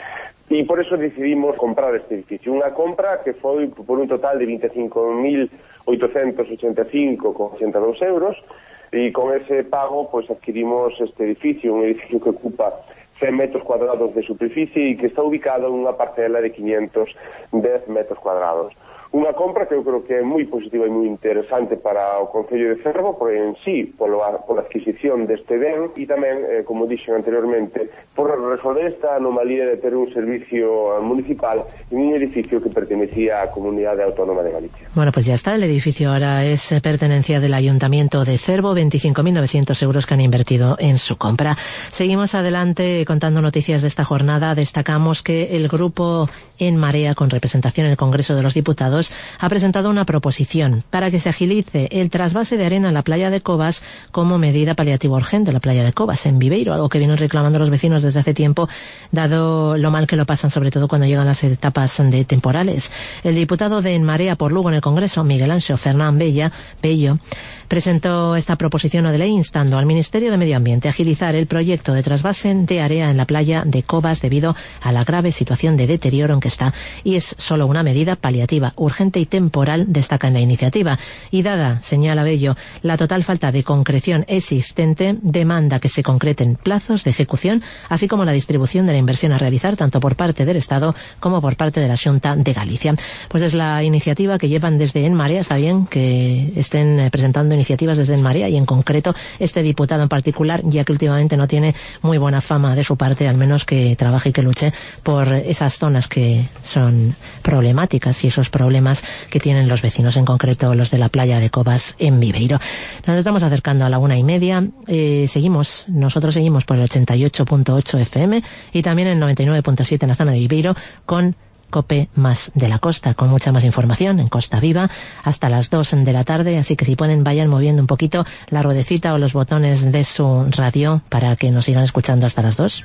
E por eso decidimos comprar este edificio. Unha compra que foi por un total de veinticinco mil oitocentos ochenta e cinco con ochenta e dous euros, e con ese pago pues adquirimos este edificio, un edificio que ocupa cen metros cuadrados de superficie e que está ubicado en unha parcela de quinientos dez metros cuadrados. Unha compra que eu creo que é moi positiva e moi interesante para o Concello de Cervo, por en sí, pola, pola adquisición deste ben, e tamén, eh, como dixen anteriormente, por resolver esta anomalía de ter un servicio municipal en un edificio que pertenecía á Comunidade Autónoma de Galicia. Bueno, pues ya está, el edificio ahora es pertenencia del Ayuntamiento de Cervo, veinticinco mil novecientos euros que han invertido en su compra. Seguimos adelante contando noticias de esta jornada. Destacamos que el grupo En Marea, con representación en el Congreso de los Diputados, ha presentado una proposición para que se agilice el trasvase de arena en la playa de Cobas como medida paliativa urgente, la playa de Cobas, en Viveiro, algo que vienen reclamando los vecinos desde hace tiempo, dado lo mal que lo pasan, sobre todo cuando llegan las etapas de temporales. El diputado de En Marea por Lugo en el Congreso, Miguel Anxo Fernán Bella, Bello, presentó esta proposición no de ley instando al Ministerio de Medio Ambiente a agilizar el proyecto de trasvase de área en la playa de Cobas debido a la grave situación de deterioro en que está, y es solo una medida paliativa, urgente y temporal, destaca en la iniciativa. Y dada, señala Bello, la total falta de concreción existente, demanda que se concreten plazos de ejecución, así como la distribución de la inversión a realizar tanto por parte del Estado como por parte de la Xunta de Galicia. Pues es la iniciativa que llevan desde En Marea. Está bien que estén presentando iniciativas desde En Marea, y en concreto este diputado en particular, ya que últimamente no tiene muy buena fama de su parte, al menos que trabaje y que luche por esas zonas que son problemáticas y esos problemas que tienen los vecinos, en concreto los de la playa de Cobas en Viveiro. Nos estamos acercando a la una y media. Eh, seguimos, nosotros seguimos por el ochenta y ocho punto ocho F M y también el noventa y nueve punto siete en la zona de Viveiro, con COPE más de la Costa, con mucha más información en Costa Viva hasta las dos de la tarde, así que si pueden vayan moviendo un poquito la ruedecita o los botones de su radio para que nos sigan escuchando hasta las dos.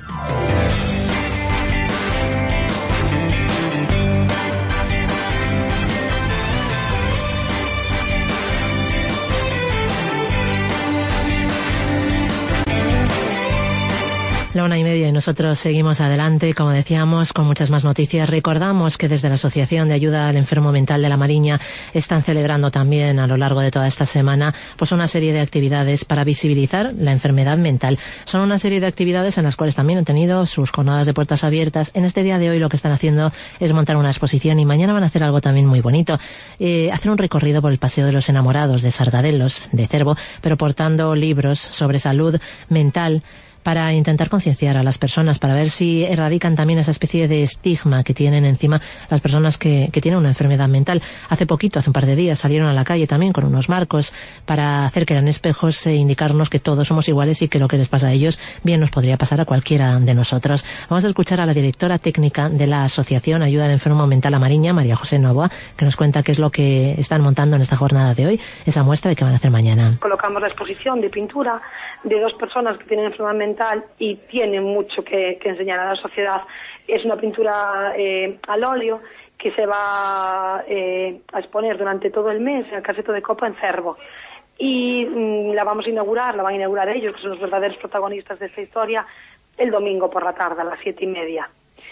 La una y media y nos nosotros seguimos adelante, como decíamos, con muchas más noticias. Recordamos que desde la Asociación de Ayuda al Enfermo Mental de La Mariña están celebrando también a lo largo de toda esta semana pues una serie de actividades para visibilizar la enfermedad mental. Son una serie de actividades en las cuales también han tenido sus jornadas de puertas abiertas. En este día de hoy lo que están haciendo es montar una exposición y mañana van a hacer algo también muy bonito. Eh, hacer un recorrido por el Paseo de los Enamorados de Sargadelos, de Cervo, pero portando libros sobre salud mental, para intentar concienciar a las personas, para ver si erradican también esa especie de estigma que tienen encima las personas que, que tienen una enfermedad mental. Hace poquito, hace un par de días, salieron a la calle también con unos marcos para hacer que eran espejos e indicarnos que todos somos iguales y que lo que les pasa a ellos bien nos podría pasar a cualquiera de nosotros. Vamos a escuchar a la directora técnica de la Asociación Ayuda al Enfermo Mental La Mariña, María José Novoa, que nos cuenta qué es lo que están montando en esta jornada de hoy, esa muestra y qué van a hacer mañana. Colocamos la exposición de pintura de dos personas que tienen enfermedad mental y tienen mucho que, que enseñar a la sociedad. Es una pintura eh, al óleo que se va eh, a exponer durante todo el mes en el Caseto de Copa en Cervo. Y mm, la vamos a inaugurar, la van a inaugurar ellos, que son los verdaderos protagonistas de esta historia, el domingo por la tarde a las siete y media.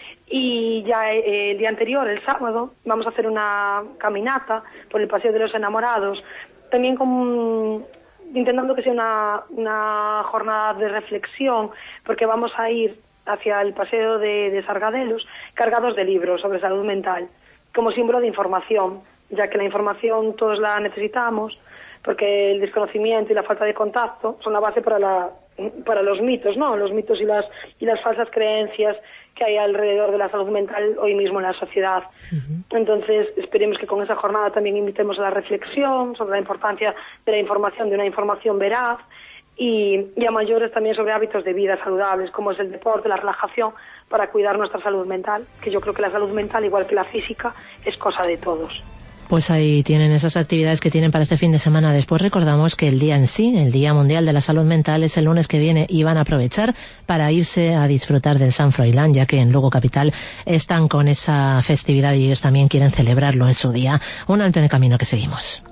Y ya eh, el día anterior, el sábado, vamos a hacer una caminata por el Paseo de los Enamorados, también con... intentando que sea una, una jornada de reflexión, porque vamos a ir hacia el paseo de, de Sargadelos cargados de libros sobre salud mental, como símbolo de información, ya que la información todos la necesitamos, porque el desconocimiento y la falta de contacto son la base para la para los mitos, ¿no? Los mitos y las y las falsas creencias que hay alrededor de la salud mental hoy mismo en la sociedad. Uh-huh. Entonces, esperemos que con esa jornada también invitemos a la reflexión sobre la importancia de la información, de una información veraz, y, y a mayores también sobre hábitos de vida saludables, como es el deporte, la relajación, para cuidar nuestra salud mental, que yo creo que la salud mental, igual que la física, es cosa de todos. Pues ahí tienen esas actividades que tienen para este fin de semana. Después recordamos que el día en sí, el Día Mundial de la Salud Mental, es el lunes que viene y van a aprovechar para irse a disfrutar del San Froilán, ya que en Lugo Capital están con esa festividad y ellos también quieren celebrarlo en su día. Un alto en el camino que seguimos.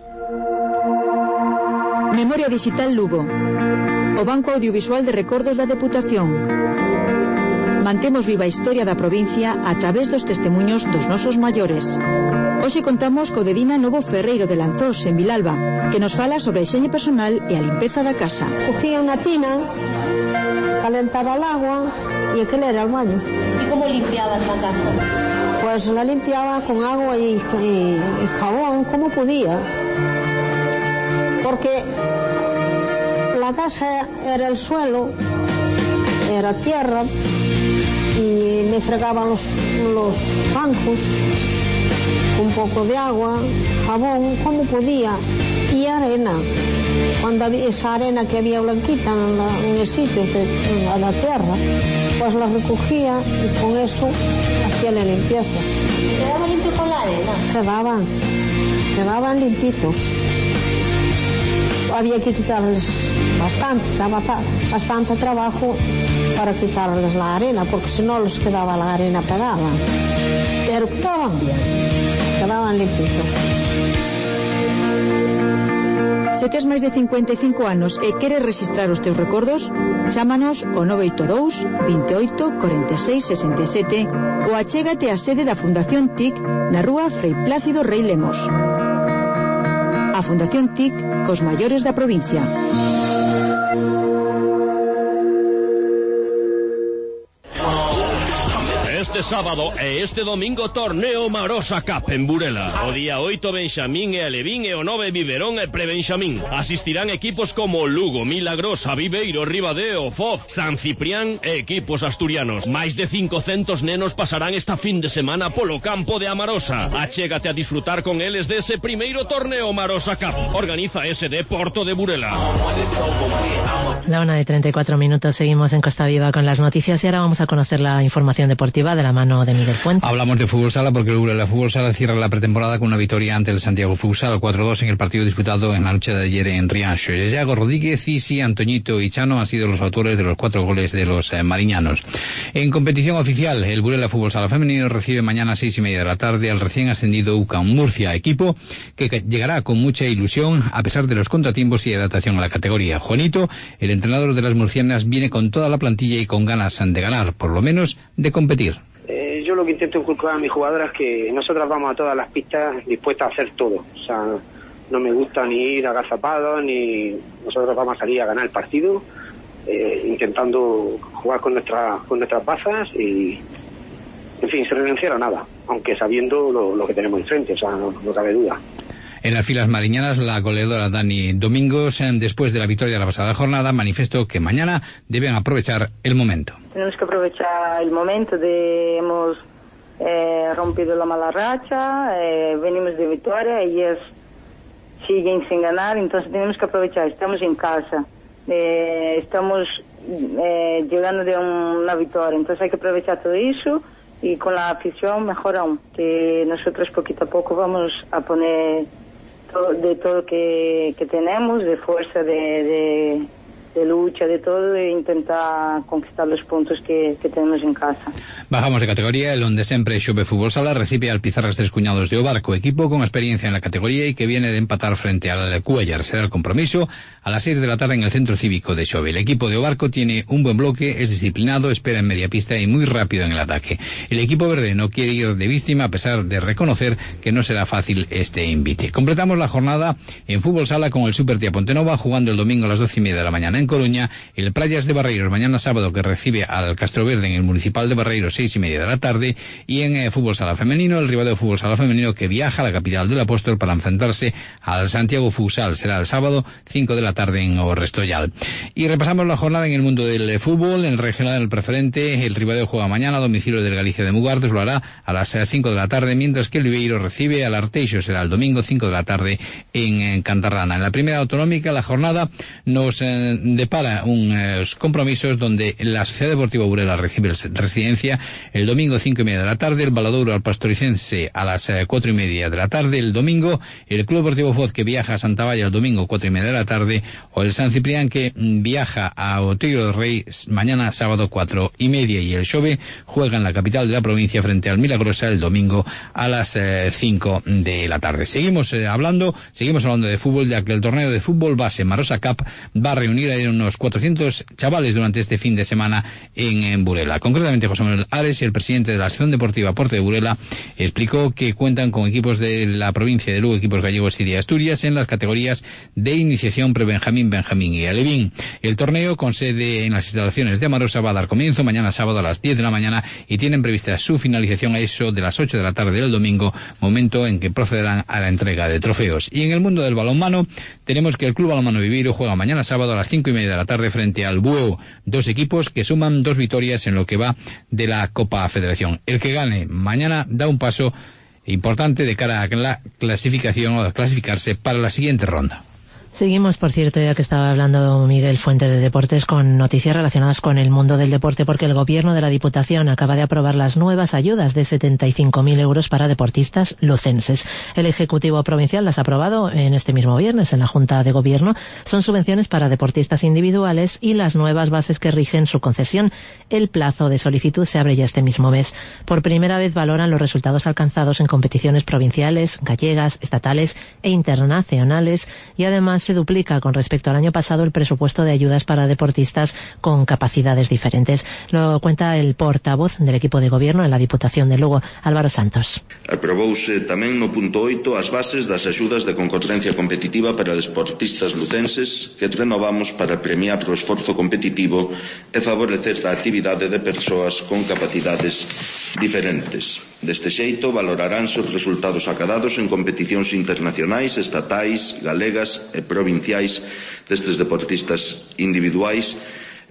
Memoria Digital Lugo, o Banco Audiovisual de Recordos da Deputación. Mantemos viva a historia da provincia a través dos testemuños dos nosos maiores. Hoxe contamos co de Dina Novo Ferreiro de Lanzós, en Vilalba, que nos fala sobre a hixiene personal e a limpeza da casa. Cogía unha tina, calentaba el agua e aquel era el baño. ¿Y cómo limpiabas la casa? Pues la limpiaba con agua y, y, y jabón, como podía. Porque la casa era el suelo, era tierra, y me fregaban los, los bancos, un poco de agua, jabón, como podía, y arena. Cuando había esa arena que había blanquita en, la, en el sitio de, en la tierra, pues la recogía y con eso hacía la limpieza. ¿Quedaba limpio con la arena? Quedaban, quedaban limpitos. Había que quitarles bastante, daba bastante trabajo para quitarles la arena, porque si no les quedaba la arena pegada. Pero quedaban bien. Quedaban limpitos. Se tes máis de cincuenta e cinco anos e queres registrar os teus recordos, chámanos ao nove oito dous, veintiocho, cuarenta y seis, sesenta y siete ou achégate á sede da Fundación T I C na rúa Frei Plácido Rei Lemos. A Fundación T I C cos maiores da provincia. Este sábado e este domingo torneo Marosa Cup en Burela. O día oito Benxamín e Alevín e o nove Biberón e Pre-Benxamín. Asistirán equipos como Lugo, Milagrosa, Viveiro, Ribadeo, Foz, San Ciprián e equipos asturianos. Máis de cincocentos nenos pasarán esta fin de semana polo campo de Amarosa. Achégate a disfrutar con eles dese primeiro torneo Marosa Cup. Organiza S D Porto de Burela. La una de treinta y cuatro minutos, seguimos en Costa Viva con las noticias y ahora vamos a conocer la información deportiva de la mano de Miguel Fuente. Hablamos de fútbol sala porque el Burela Fútbol Sala cierra la pretemporada con una victoria ante el Santiago Futsal cuatro dos en el partido disputado en la noche de ayer en Rianxo. Yago Rodríguez, Isi, Antoñito y Chano han sido los autores de los cuatro goles de los eh, mariñanos. En competición oficial, el Burela Fútbol Sala femenino recibe mañana a seis y media de la tarde al recién ascendido U C A M Murcia, equipo que llegará con mucha ilusión a pesar de los contratiempos y adaptación a la categoría. Juanito, el entrenador de las murcianas viene con toda la plantilla y con ganas de ganar, por lo menos de competir. Eh, yo lo que intento inculcar a mis jugadoras es que nosotras vamos a todas las pistas dispuestas a hacer todo. O sea, no me gusta ni ir agazapados, ni nosotros vamos a salir a ganar el partido, eh, intentando jugar con, nuestra, con nuestras bazas y, en fin, sin renunciar a nada, aunque sabiendo lo, lo que tenemos enfrente, o sea, no, no cabe duda. En las filas mariñanas, la goleadora Dani Domingos, después de la victoria de la pasada jornada, manifestó que mañana deben aprovechar el momento. Tenemos que aprovechar el momento de hemos eh, rompido la mala racha, eh, venimos de victoria, ellas siguen sin ganar, entonces tenemos que aprovechar. Estamos en casa, eh, estamos eh, llegando de una victoria, entonces hay que aprovechar todo eso y con la afición mejor aún, que nosotros poquito a poco vamos a poner todo, de todo que, que tenemos, de fuerza, de, de, de lucha, de todo, e intentar conquistar los puntos que, que tenemos en casa. Bajamos de categoría. El onde sempre Xove Fútbol Sala recibe al Pizarras Tres Cuñados de Obarco, equipo con experiencia en la categoría y que viene de empatar frente al Cuéllar. Será el compromiso a las seis de la tarde en el Centro Cívico de Xove. El equipo de Obarco tiene un buen bloque, es disciplinado, espera en media pista y muy rápido en el ataque. El equipo verde no quiere ir de víctima a pesar de reconocer que no será fácil este invite. Completamos la jornada en Fútbol Sala con el Super Tía Pontenova jugando el domingo a las doce y media de la mañana en Coruña, el Prayas de Barreiros mañana sábado que recibe al Castroverde en el Municipal de Barreiros seis y media de la tarde, y en eh, Fútbol Sala Femenino el Ribadeo Fútbol Sala Femenino que viaja a la capital del Apóstol para enfrentarse al Santiago Futsal. Será el sábado cinco de la tarde en Orrestollal. Y repasamos la jornada en el mundo del eh, fútbol. En el regional del preferente el Ribadeo juega mañana a domicilio del Galicia de Mugartes, lo hará a las eh, cinco de la tarde, mientras que el Viveiro recibe al Arteixo, será el domingo cinco de la tarde en, en Cantarrana. En la primera autonómica la jornada nos eh, depara unos eh, compromisos donde la Sociedad Deportiva Burela recibe residencia el domingo cinco y media de la tarde, el Valadouro al Pastoricense a las eh, cuatro y media de la tarde el domingo, el Club Deportivo Foz que viaja a Santa Valla el domingo cuatro y media de la tarde, o el San Ciprián que mm, viaja a Outeiro del Rei mañana sábado cuatro y media, y el Xove juega en la capital de la provincia frente al Milagrosa el domingo a las eh, cinco de la tarde. Seguimos eh, hablando, seguimos hablando de fútbol, ya que el torneo de fútbol base Marosa Cup va a reunir a unos cuatrocientos chavales durante este fin de semana en, en Burela. Concretamente José Manuel Ares, el presidente de la Asociación Deportiva Porte de Burela, explicó que cuentan con equipos de la provincia de Lugo, equipos gallegos y de Asturias en las categorías de iniciación pre-Benjamín, Benjamín y Alevín. El torneo con sede en las instalaciones de Amarosa va a dar comienzo mañana sábado a las diez de la mañana y tienen prevista su finalización a eso de las ocho de la tarde del domingo, momento en que procederán a la entrega de trofeos. Y en el mundo del balonmano tenemos que el Club Balonmano Viveiro juega mañana sábado a las cinco y media de la tarde frente al Bueu, dos equipos que suman dos victorias en lo que va de la Copa Federación. El que gane mañana da un paso importante de cara a la clasificación o a clasificarse para la siguiente ronda. Seguimos, por cierto, ya que estaba hablando Miguel Fuente de Deportes, con noticias relacionadas con el mundo del deporte, porque el Gobierno de la Diputación acaba de aprobar las nuevas ayudas de setenta y cinco mil euros para deportistas lucenses. El Ejecutivo Provincial las ha aprobado en este mismo viernes en la Junta de Gobierno. Son subvenciones para deportistas individuales y las nuevas bases que rigen su concesión. El plazo de solicitud se abre ya este mismo mes. Por primera vez valoran los resultados alcanzados en competiciones provinciales, gallegas, estatales e internacionales, y además se duplica con respecto al año pasado el presupuesto de ayudas para deportistas con capacidades diferentes. Lo cuenta el portavoz del equipo de gobierno en la Diputación de Lugo, Álvaro Santos. Aprobouse tamén no punto oito as bases das axudas de concorrencia competitiva para deportistas lucenses que renovamos para premiar o esforzo competitivo e favorecer a actividade de persoas con capacidades diferentes. Deste xeito valoraránse os resultados acadados en competicións internacionais, estatais, galegas e provinciais destes deportistas individuais.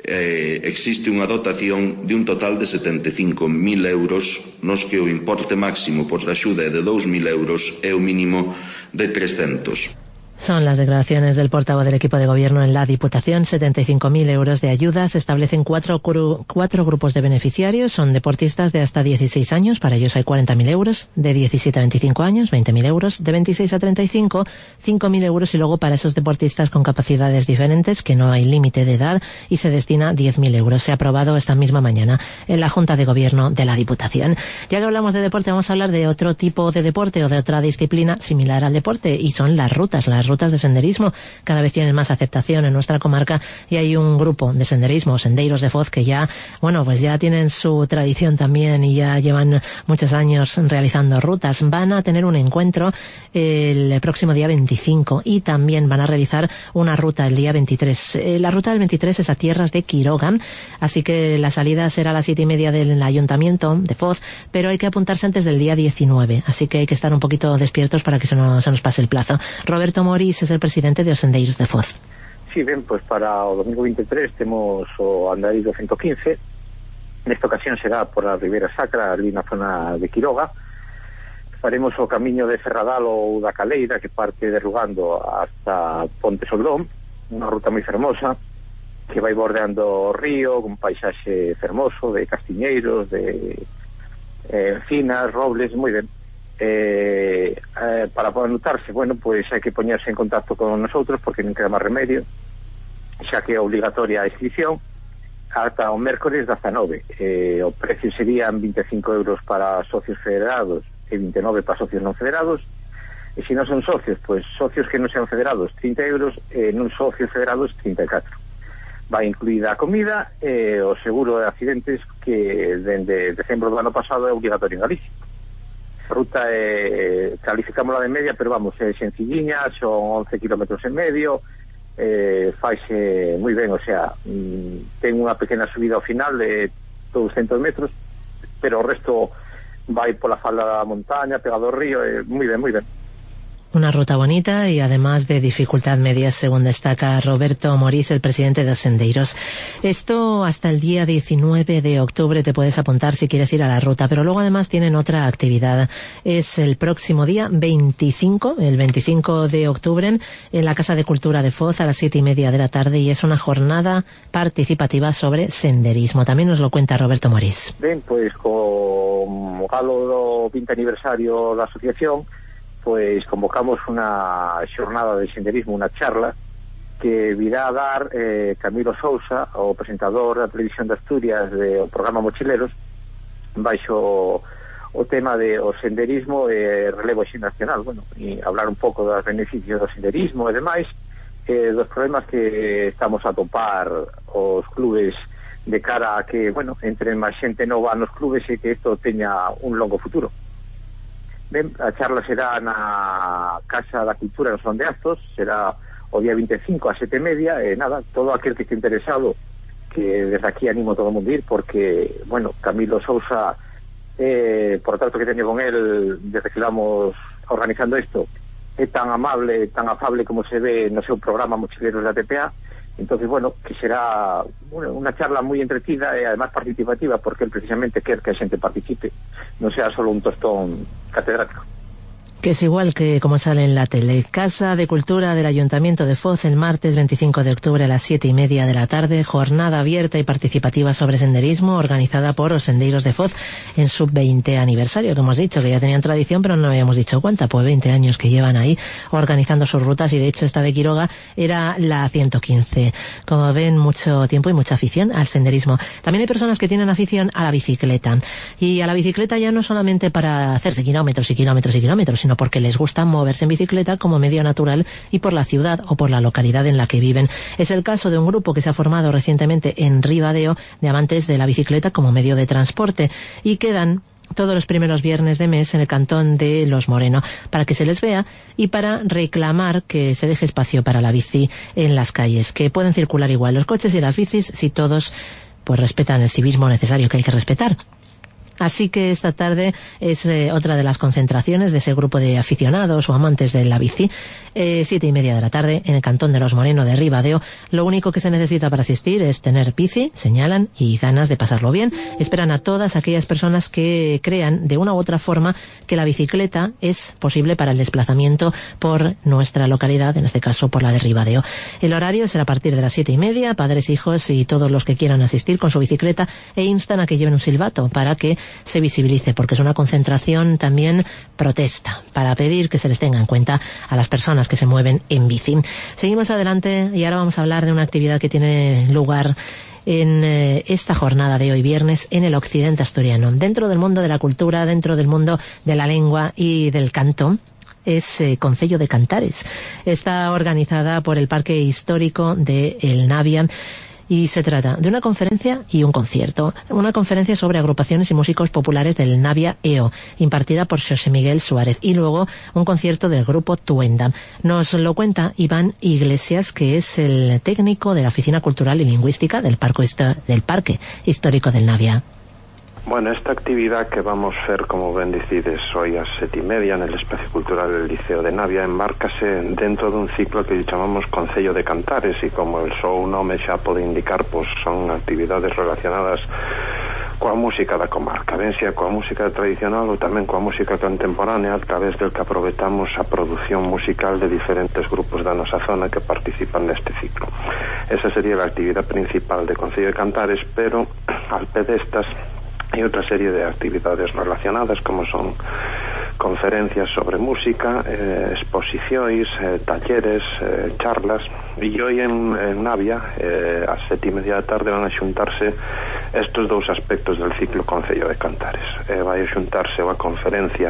Eh, existe unha dotación de un total de setenta e cinco mil euros, nos que o importe máximo por axuda é de dous mil euros e o mínimo de trescentos. Son las declaraciones del portavoz del equipo de gobierno en la Diputación. setenta y cinco mil euros de ayuda. Se establecen cuatro, cuatro grupos de beneficiarios. Son deportistas de hasta dieciséis años. Para ellos hay cuarenta mil euros. De diecisiete a veinticinco años, veinte mil euros. De veintiséis a treinta y cinco, cinco mil euros. Y luego para esos deportistas con capacidades diferentes, que no hay límite de edad, y se destina diez mil euros. Se ha aprobado esta misma mañana en la Junta de Gobierno de la Diputación. Ya que hablamos de deporte, vamos a hablar de otro tipo de deporte o de otra disciplina similar al deporte, y son las rutas. Las las rutas de senderismo cada vez tienen más aceptación en nuestra comarca y hay un grupo de senderismo, Sendeiros de Foz, que ya, bueno, pues ya tienen su tradición también y ya llevan muchos años realizando rutas. Van a tener un encuentro el próximo día veinticinco y también van a realizar una ruta el día veintitrés. La ruta del veintitrés es a tierras de Quiroga, así que la salida será a las siete y media del Ayuntamiento de Foz, pero hay que apuntarse antes del día diecinueve, así que hay que estar un poquito despiertos para que se nos, se nos pase el plazo. Roberto Moris es el presidente de Os Sendeiros de Foz. Sí, ben, pois para o domingo veintitrés temos o Andarillo ciento quince. Nesta ocasión será por a Ribeira Sacra, ali na zona de Quiroga. Faremos o camiño de Ferradal ou da Caleira, que parte de Rugando hasta Ponte Soldón, unha ruta moi fermosa, que vai bordeando o río, un paisaxe fermoso de castiñeiros, de eh, encinas, robles, moi ben. Eh, eh, para anotarse, bueno, pois hai que poñerse en contacto con nosotros porque non queda máis remedio, xa que é obligatoria a inscripción ata o mércores dezanove. Eh, o precio serían vinte e cinco euros para socios federados e vinte e nove para socios non federados, e se non son socios, pois socios que non sean federados trinta euros e non socios federados trinta e catro. Vai incluída a comida e o seguro de accidentes que dende decembro do ano pasado é obligatorio en Galicia. A ruta é, calificámola de media, pero vamos, é sencilliña, son once kilómetros e medio, eh, faise moi ben, o sea, mm, ten unha pequena subida ao final de douscentos metros, pero o resto vai pola falda da montaña, pegado ao río, eh, moi ben, moi ben. Una ruta bonita y además de dificultad media, según destaca Roberto Morís, el presidente de Os Sendeiros. Esto hasta el día diecinueve de octubre te puedes apuntar si quieres ir a la ruta, pero luego además tienen otra actividad. Es el próximo día veinticinco, el veinticinco de octubre, en la Casa de Cultura de Foz a las siete y media de la tarde, y es una jornada participativa sobre senderismo. También nos lo cuenta Roberto Morís. Ben, pois con galo do vinte aniversario da asociación, pois convocamos unha xornada de senderismo, unha charla que virá a dar eh, Camilo Sousa, o presentador da Televisión de Asturias do programa Mochileros, baixo o tema de o senderismo e relevo xeneracional, bueno, e hablar un pouco dos beneficios do senderismo e demais, eh, dos problemas que estamos a topar os clubes de cara a que, bueno, entre máis xente nova nos clubes e que isto teña un longo futuro. Ben, a charla será na Casa da Cultura no Salón de Actos, será o día veinticinco a sete e media, e nada, todo aquel que esté interesado, que desde aquí animo a todo o mundo ir, porque, bueno, Camilo Sousa, eh, por tanto que teño con él desde que vamos organizando isto, é tan amable, tan afable como se ve no seu programa Mochileros da T P A. Entonces, bueno, que será bueno, una charla muy entretida y además participativa, porque él precisamente quer que a xente participe, non sea solo un tostón catedrático. Que es igual que como sale en la tele. Casa de Cultura del Ayuntamiento de Foz el martes veinticinco de octubre a las siete y media de la tarde, jornada abierta y participativa sobre senderismo organizada por Os Sendeiros de Foz en su veinte aniversario, que hemos dicho que ya tenían tradición, pero no habíamos dicho cuánta, pues veinte años que llevan ahí organizando sus rutas, y de hecho esta de Quiroga era la ciento quince. Como ven, mucho tiempo y mucha afición al senderismo. También hay personas que tienen afición a la bicicleta, y a la bicicleta ya no solamente para hacerse kilómetros y kilómetros y kilómetros, sino porque les gusta moverse en bicicleta como medio natural y por la ciudad o por la localidad en la que viven. Es el caso de un grupo que se ha formado recientemente en Ribadeo de amantes de la bicicleta como medio de transporte, y quedan todos los primeros viernes de mes en el cantón de Los Moreno para que se les vea y para reclamar que se deje espacio para la bici en las calles, que pueden circular igual los coches y las bicis si todos pues respetan el civismo necesario que hay que respetar. Así que esta tarde es eh, otra de las concentraciones de ese grupo de aficionados o amantes de la bici, eh, siete y media de la tarde en el cantón de Los Moreno de Ribadeo. Lo único que se necesita para asistir es tener bici, señalan, y ganas de pasarlo bien. Esperan a todas aquellas personas que crean de una u otra forma que la bicicleta es posible para el desplazamiento por nuestra localidad, en este caso por la de Ribadeo. El horario será a partir de las siete y media, padres, hijos y todos los que quieran asistir con su bicicleta, e instan a que lleven un silbato para que se visibilice, porque es una concentración también protesta, para pedir que se les tenga en cuenta a las personas que se mueven en bici. Seguimos adelante y ahora vamos a hablar de una actividad que tiene lugar en eh, esta jornada de hoy viernes en el occidente asturiano. Dentro del mundo de la cultura, dentro del mundo de la lengua y del canto, es eh, Concello de Cantares. Está organizada por el Parque Histórico de El Navia y se trata de una conferencia y un concierto. Una conferencia sobre agrupaciones y músicos populares del Navia E O, impartida por José Miguel Suárez, y luego un concierto del grupo Tuenda. Nos lo cuenta Iván Iglesias, que es el técnico de la Oficina Cultural y Lingüística del Parque, del Parque Histórico del Navia. Bueno, esta actividad que vamos a hacer, como ben decides, hoy a sete y media en el Espacio Cultural del Liceo de Navia, enmárcase dentro de un ciclo que llamamos Concello de Cantares, y como el seu nome xa pode indicar, pues son actividades relacionadas coa música da comarca, ben sea coa música tradicional ou tamén coa música contemporánea, a través del que aproveitamos a produción musical de diferentes grupos da nosa zona que participan neste ciclo. Esa sería a actividade principal de Concello de Cantares, pero al pé destas hay otra serie de actividades relacionadas, como son conferencias sobre música, eh, exposiciones, eh, talleres, eh, charlas, y hoy en, en Navia, eh, a sete y media da tarde, van a xuntarse estos dous aspectos del ciclo Concello de Cantares. Eh, vai a xuntarse a conferencia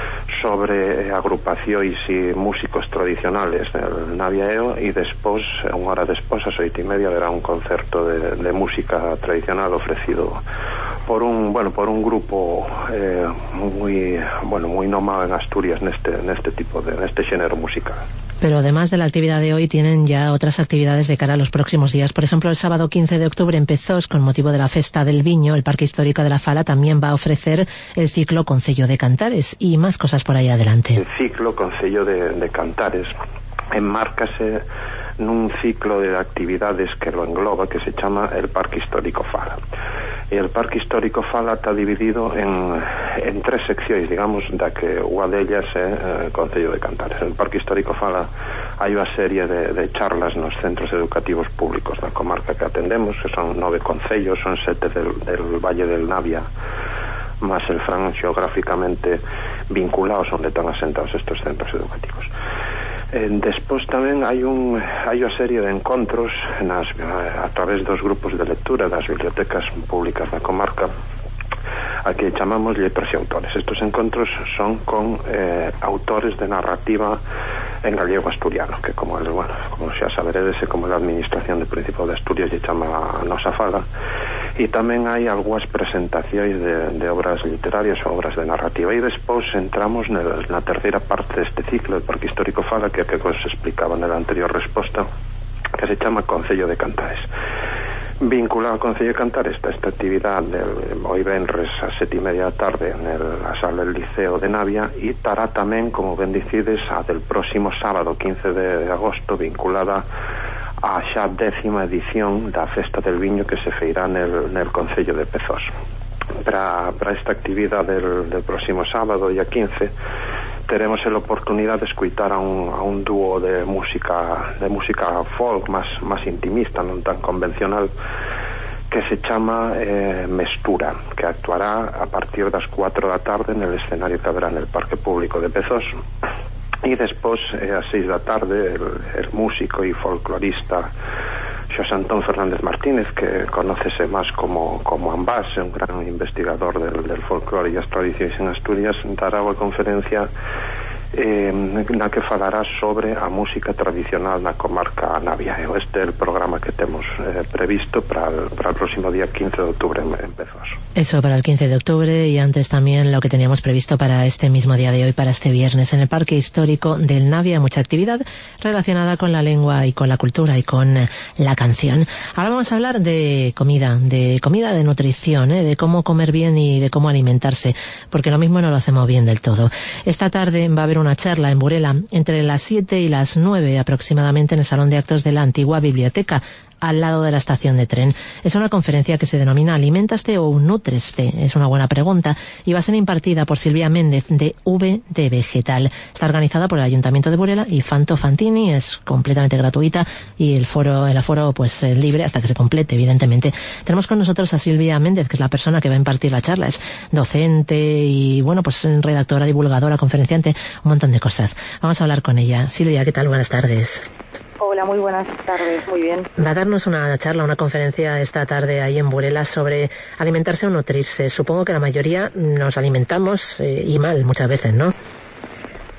sobre agrupacións e músicos tradicionales del Navia E O, e despois, unha hora despois, a oito e media, verá un concerto de, de música tradicional ofrecido por un, bueno, por un grupo eh, muy, bueno, muy nomado en Asturias neste, neste tipo de, neste xénero musical. Pero además de la actividad de hoy, tienen ya otras actividades de cara a los próximos días. Por ejemplo, el sábado quince de octubre en Pezós, con motivo de la Festa del Viño, el Parque Histórico de la Fala también va a ofrecer el ciclo Concello de Cantares, y más cosas por ahí adelante. El ciclo Concello de, de Cantares enmárcase nun ciclo de actividades que lo engloba, que se chama el Parque Histórico Fala. E el Parque Histórico Fala está dividido en, en tres seccións, digamos, da que unha dellas é eh, Concello de Cantares. En el Parque Histórico Fala hai unha serie de, de charlas nos centros educativos públicos da comarca que atendemos, que son nove concellos, son sete del, del Valle del Navia, más el Fran, geográficamente vinculados onde están asentados estos centros educativos. Eh, despois tamén hai un hai unha serie de encontros nas, a través dos grupos de lectura das bibliotecas públicas da comarca, a que chamamos letras e autores. Estos encontros son con eh, autores de narrativa en gallego asturiano, que como el, bueno, como xa saberedes, como a Administración do Principado de Asturias lle chama a nosa fala. E tamén hai algunhas presentacións de, de obras literarias ou obras de narrativa, e despois entramos na, na terceira parte deste ciclo do Parque Histórico Fala, que é que os explicaba na anterior resposta, que se chama Concello de Cantares. Vinculado ao Concello de Cantares está esta actividade del hoy venres a sete e media da tarde na sala del Liceo de Navia, e estará tamén, como ben dicides, a del próximo sábado quince de agosto, vinculada a xa décima edición da Festa del Viño, que se feirá nel, nel Concello de Pezós. Para, para esta actividade del, del próximo sábado, día quince, teremos a oportunidade de escutar a un, a un dúo de música de música folk máis, máis intimista, non tan convencional, que se chama eh, Mestura, que actuará a partir das cuatro da tarde nel escenario que haberá nel Parque Público de Pezós. E despois, eh, a seis da tarde, el, el músico e folclorista Xosé Antón Fernández Martínez, que conócese máis como, como Ambás, un gran investigador del, del folclore e as tradicións en Asturias, dará unha conferencia eh, na que falará sobre a música tradicional na comarca Navia. Este é o programa que temos eh, previsto para el, para el próximo día quince de octubre en, en Pezós. Eso para el quince de octubre, y antes también lo que teníamos previsto para este mismo día de hoy, para este viernes, en el Parque Histórico del Navia, mucha actividad relacionada con la lengua y con la cultura y con la canción. Ahora vamos a hablar de comida, de comida, de nutrición, ¿eh? De cómo comer bien y de cómo alimentarse, porque lo mismo no lo hacemos bien del todo. Esta tarde va a haber una charla en Burela entre las siete y las nueve aproximadamente en el Salón de Actos de la antigua biblioteca, al lado de la estación de tren. Es una conferencia que se denomina ¿Alimentaste o Nutreste? Es una buena pregunta, y va a ser impartida por Silvia Méndez de V de Vegetal. Está organizada por el Ayuntamiento de Burela y Fanto Fantini, es completamente gratuita, y el foro, el aforo pues es libre hasta que se complete, evidentemente. Tenemos con nosotros a Silvia Méndez, que es la persona que va a impartir la charla. Es docente y, bueno, pues redactora, divulgadora, conferenciante, un montón de cosas. Vamos a hablar con ella. Silvia, ¿qué tal? Buenas tardes. Hola, muy buenas tardes, muy bien. Va a darnos una charla, una conferencia esta tarde ahí en Burela sobre alimentarse o nutrirse. Supongo que la mayoría nos alimentamos eh, y mal muchas veces, ¿no?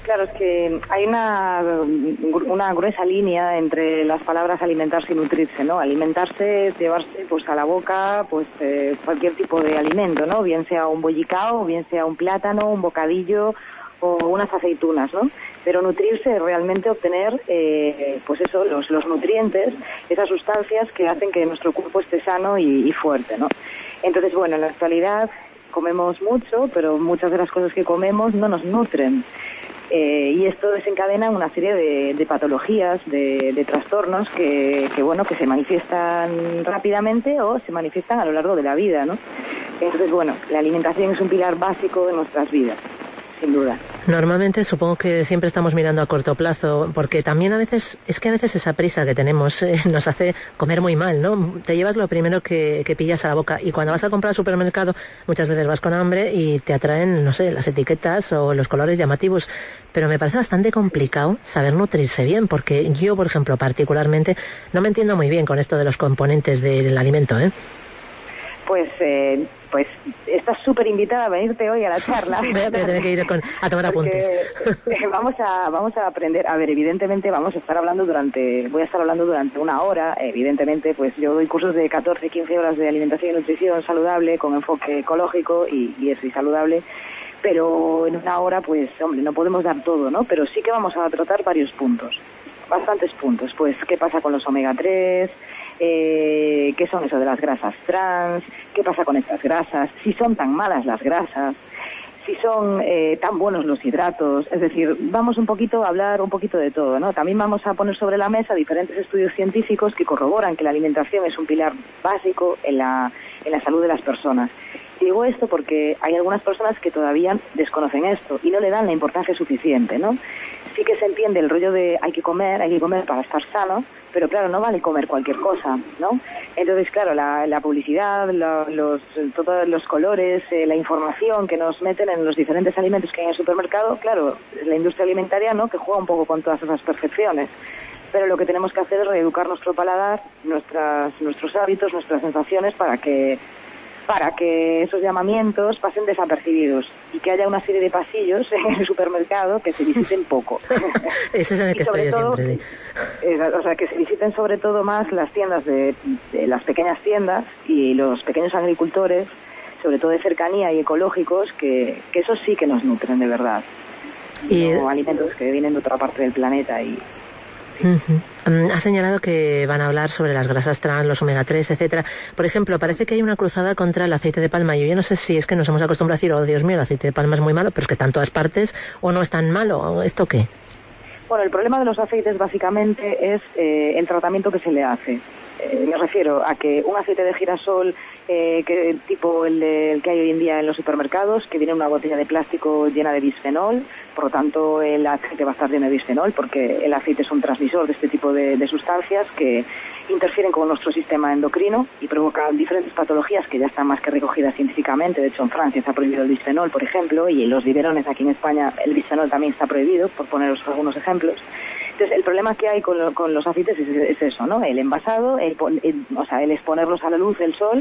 Claro, es que hay una, una gruesa línea entre las palabras alimentarse y nutrirse, ¿no? Alimentarse es llevarse pues a la boca pues eh, cualquier tipo de alimento, ¿no? Bien sea un bollicao, bien sea un plátano, un bocadillo o unas aceitunas, ¿no? Pero nutrirse es realmente obtener, eh, pues eso, los, los nutrientes, esas sustancias que hacen que nuestro cuerpo esté sano y, y fuerte, ¿no? Entonces, bueno, en la actualidad comemos mucho, pero muchas de las cosas que comemos no nos nutren. Eh, y esto desencadena una serie de, de patologías, de, de trastornos que, que, bueno, que se manifiestan rápidamente o se manifiestan a lo largo de la vida, ¿no? Entonces, bueno, la alimentación es un pilar básico de nuestras vidas, sin duda. Normalmente supongo que siempre estamos mirando a corto plazo, porque también a veces, es que a veces esa prisa que tenemos eh, nos hace comer muy mal, ¿no? Te llevas lo primero que, que pillas a la boca y cuando vas a comprar al supermercado muchas veces vas con hambre y te atraen, no sé, las etiquetas o los colores llamativos, pero me parece bastante complicado saber nutrirse bien, porque yo, por ejemplo, particularmente no me entiendo muy bien con esto de los componentes del alimento, ¿eh? Pues, eh, pues estás súper invitada a venirte hoy a la charla. Voy a tener que ir con, a tomar apuntes. Porque, eh, vamos a vamos a aprender. A ver, evidentemente vamos a estar hablando durante, voy a estar hablando durante una hora. Evidentemente, pues yo doy cursos de catorce, quince horas de alimentación y nutrición saludable con enfoque ecológico y, y eso y saludable. Pero en una hora, pues, hombre, no podemos dar todo, ¿no? Pero sí que vamos a tratar varios puntos, bastantes puntos. Pues, ¿qué pasa con los omega tres? Eh, ¿Qué son eso de las grasas trans? ¿Qué pasa con estas grasas? Si son tan malas las grasas, si son eh, tan buenos los hidratos. Es decir, vamos un poquito a hablar un poquito de todo, ¿no? También vamos a poner sobre la mesa diferentes estudios científicos que corroboran que la alimentación es un pilar básico en la, en la salud de las personas. Digo esto porque hay algunas personas que todavía desconocen esto y no le dan la importancia suficiente, ¿no? Sí que se entiende el rollo de hay que comer, hay que comer para estar sano, pero claro, no vale comer cualquier cosa, ¿no? Entonces, claro, la, la publicidad, la, los, todos los colores, eh, la información que nos meten en los diferentes alimentos que hay en el supermercado, claro, la industria alimentaria, ¿no?, que juega un poco con todas esas percepciones. Pero lo que tenemos que hacer es reeducar nuestro paladar, nuestras, nuestros hábitos, nuestras sensaciones para que para que esos llamamientos pasen desapercibidos y que haya una serie de pasillos en el supermercado que se visiten poco. Ese es en el que estoy yo todo, siempre, sí. Es, o sea, que se visiten sobre todo más las tiendas de, de las pequeñas tiendas y los pequeños agricultores, sobre todo de cercanía y ecológicos, que, que esos sí que nos nutren de verdad. Y no alimentos que vienen de otra parte del planeta y... Uh-huh. Um, ha señalado que van a hablar sobre las grasas trans, los omega tres, etcétera. Por ejemplo, parece que hay una cruzada contra el aceite de palma. Yo ya no sé si es que nos hemos acostumbrado a decir, oh Dios mío, el aceite de palma es muy malo, pero es que está en todas partes, o no es tan malo. ¿Esto qué? Bueno, el problema de los aceites básicamente es eh, el tratamiento que se le hace. Eh, me refiero a que un aceite de girasol eh, que, tipo el, de, el que hay hoy en día en los supermercados, que viene en una botella de plástico llena de bisfenol, por lo tanto el aceite va a estar lleno de bisfenol porque el aceite es un transmisor de este tipo de, de sustancias que interfieren con nuestro sistema endocrino y provocan diferentes patologías que ya están más que recogidas científicamente. De hecho, en Francia se ha prohibido el bisfenol, por ejemplo, y en los biberones aquí en España el bisfenol también está prohibido, por poneros algunos ejemplos. Entonces, el problema que hay con, lo, con los aceites es, es eso, ¿no? El envasado, el, el, o sea, el exponerlos a la luz del sol,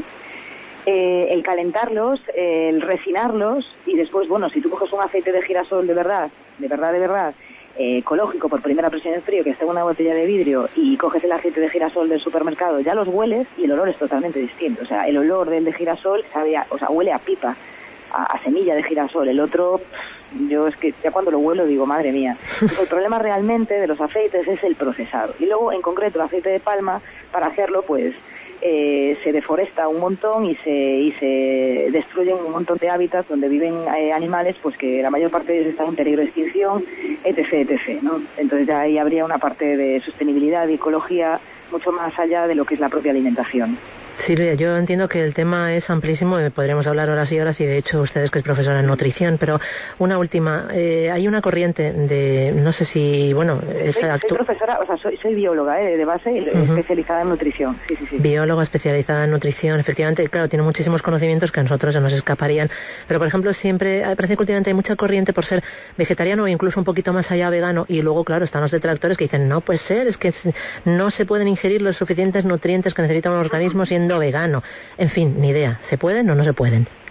eh, el calentarlos, el refinarlos y después, bueno, si tú coges un aceite de girasol de verdad, de verdad, de verdad, eh, ecológico por primera presión en frío que está en una botella de vidrio y coges el aceite de girasol del supermercado, ya los hueles y el olor es totalmente distinto. O sea, el olor del de girasol sabe a, o sea, huele a pipa, a, a semilla de girasol. El otro, yo es que ya cuando lo huelo digo, madre mía. Entonces, el problema realmente de los aceites es el procesado. Y luego, en concreto, el aceite de palma, para hacerlo, pues, eh, se deforesta un montón y se y se destruyen un montón de hábitats donde viven eh, animales, pues que la mayor parte de ellos están en peligro de extinción, etc, etcétera, ¿no? Entonces ya ahí habría una parte de sostenibilidad y ecología mucho más allá de lo que es la propia alimentación. Silvia, yo entiendo que el tema es amplísimo, podríamos hablar horas y horas y de hecho ustedes que es profesora en nutrición, pero una última, eh, hay una corriente de, no sé si, bueno, es soy, actu- soy profesora, o sea, soy, soy bióloga eh, de base y uh-huh. especializada en nutrición. Sí, sí, sí. Bióloga especializada en nutrición, efectivamente, claro, tiene muchísimos conocimientos que a nosotros se nos escaparían, pero por ejemplo siempre, parece que últimamente hay mucha corriente por ser vegetariano o incluso un poquito más allá vegano y luego, claro, están los detractores que dicen, no puede ser, es que no se pueden ingerir los suficientes nutrientes que necesita un organismo siendo vegano. En fin, ni idea. ¿Se pueden o no se pueden?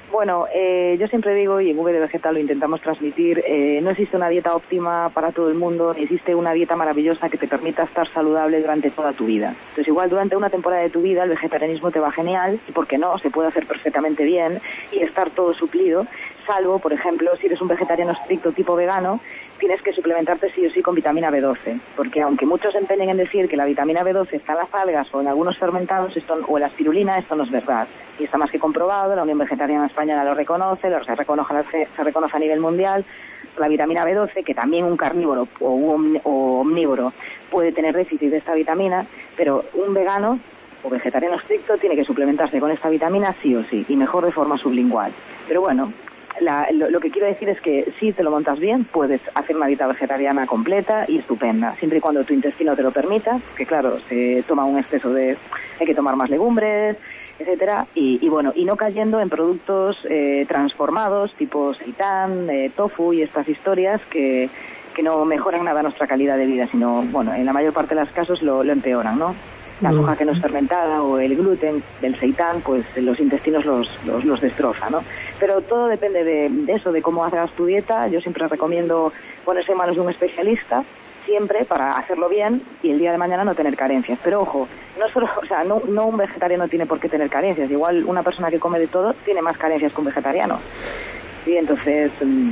Bueno, eh, yo siempre digo, y en V de Vegetal lo intentamos transmitir, eh, no existe una dieta óptima para todo el mundo, ni existe una dieta maravillosa que te permita estar saludable durante toda tu vida. Entonces, igual durante una temporada de tu vida el vegetarianismo te va genial, y por qué no, se puede hacer perfectamente bien y estar todo suplido, salvo, por ejemplo, si eres un vegetariano estricto tipo vegano, tienes que suplementarte sí o sí con vitamina B doce, porque aunque muchos se empeñen en decir que la vitamina B doce está en las algas o en algunos fermentados esto, o en la espirulina, esto no es verdad. Y está más que comprobado, la Unión Vegetariana Española lo reconoce, lo se reconoce, se reconoce a nivel mundial. La vitamina B doce, que también un carnívoro o un o omnívoro puede tener déficit de esta vitamina, pero un vegano o vegetariano estricto tiene que suplementarse con esta vitamina sí o sí, y mejor de forma sublingual. Pero bueno, La, lo, lo que quiero decir es que si te lo montas bien, puedes hacer una dieta vegetariana completa y estupenda, siempre y cuando tu intestino te lo permita, que claro, se toma un exceso de... hay que tomar más legumbres, etcétera, y, y bueno, y no cayendo en productos eh, transformados, tipo seitán, eh, tofu y estas historias que, que no mejoran nada nuestra calidad de vida, sino, bueno, en la mayor parte de los casos lo, lo empeoran, ¿no? La soja que no es fermentada o el gluten del seitán, pues los intestinos los, los, los destroza, ¿no? Pero todo depende de, de eso, de cómo hagas tu dieta. Yo siempre recomiendo ponerse en manos de un especialista, siempre para hacerlo bien y el día de mañana no tener carencias. Pero ojo, no solo, o sea, no, no un vegetariano tiene por qué tener carencias. Igual una persona que come de todo tiene más carencias que un vegetariano. Sí, entonces...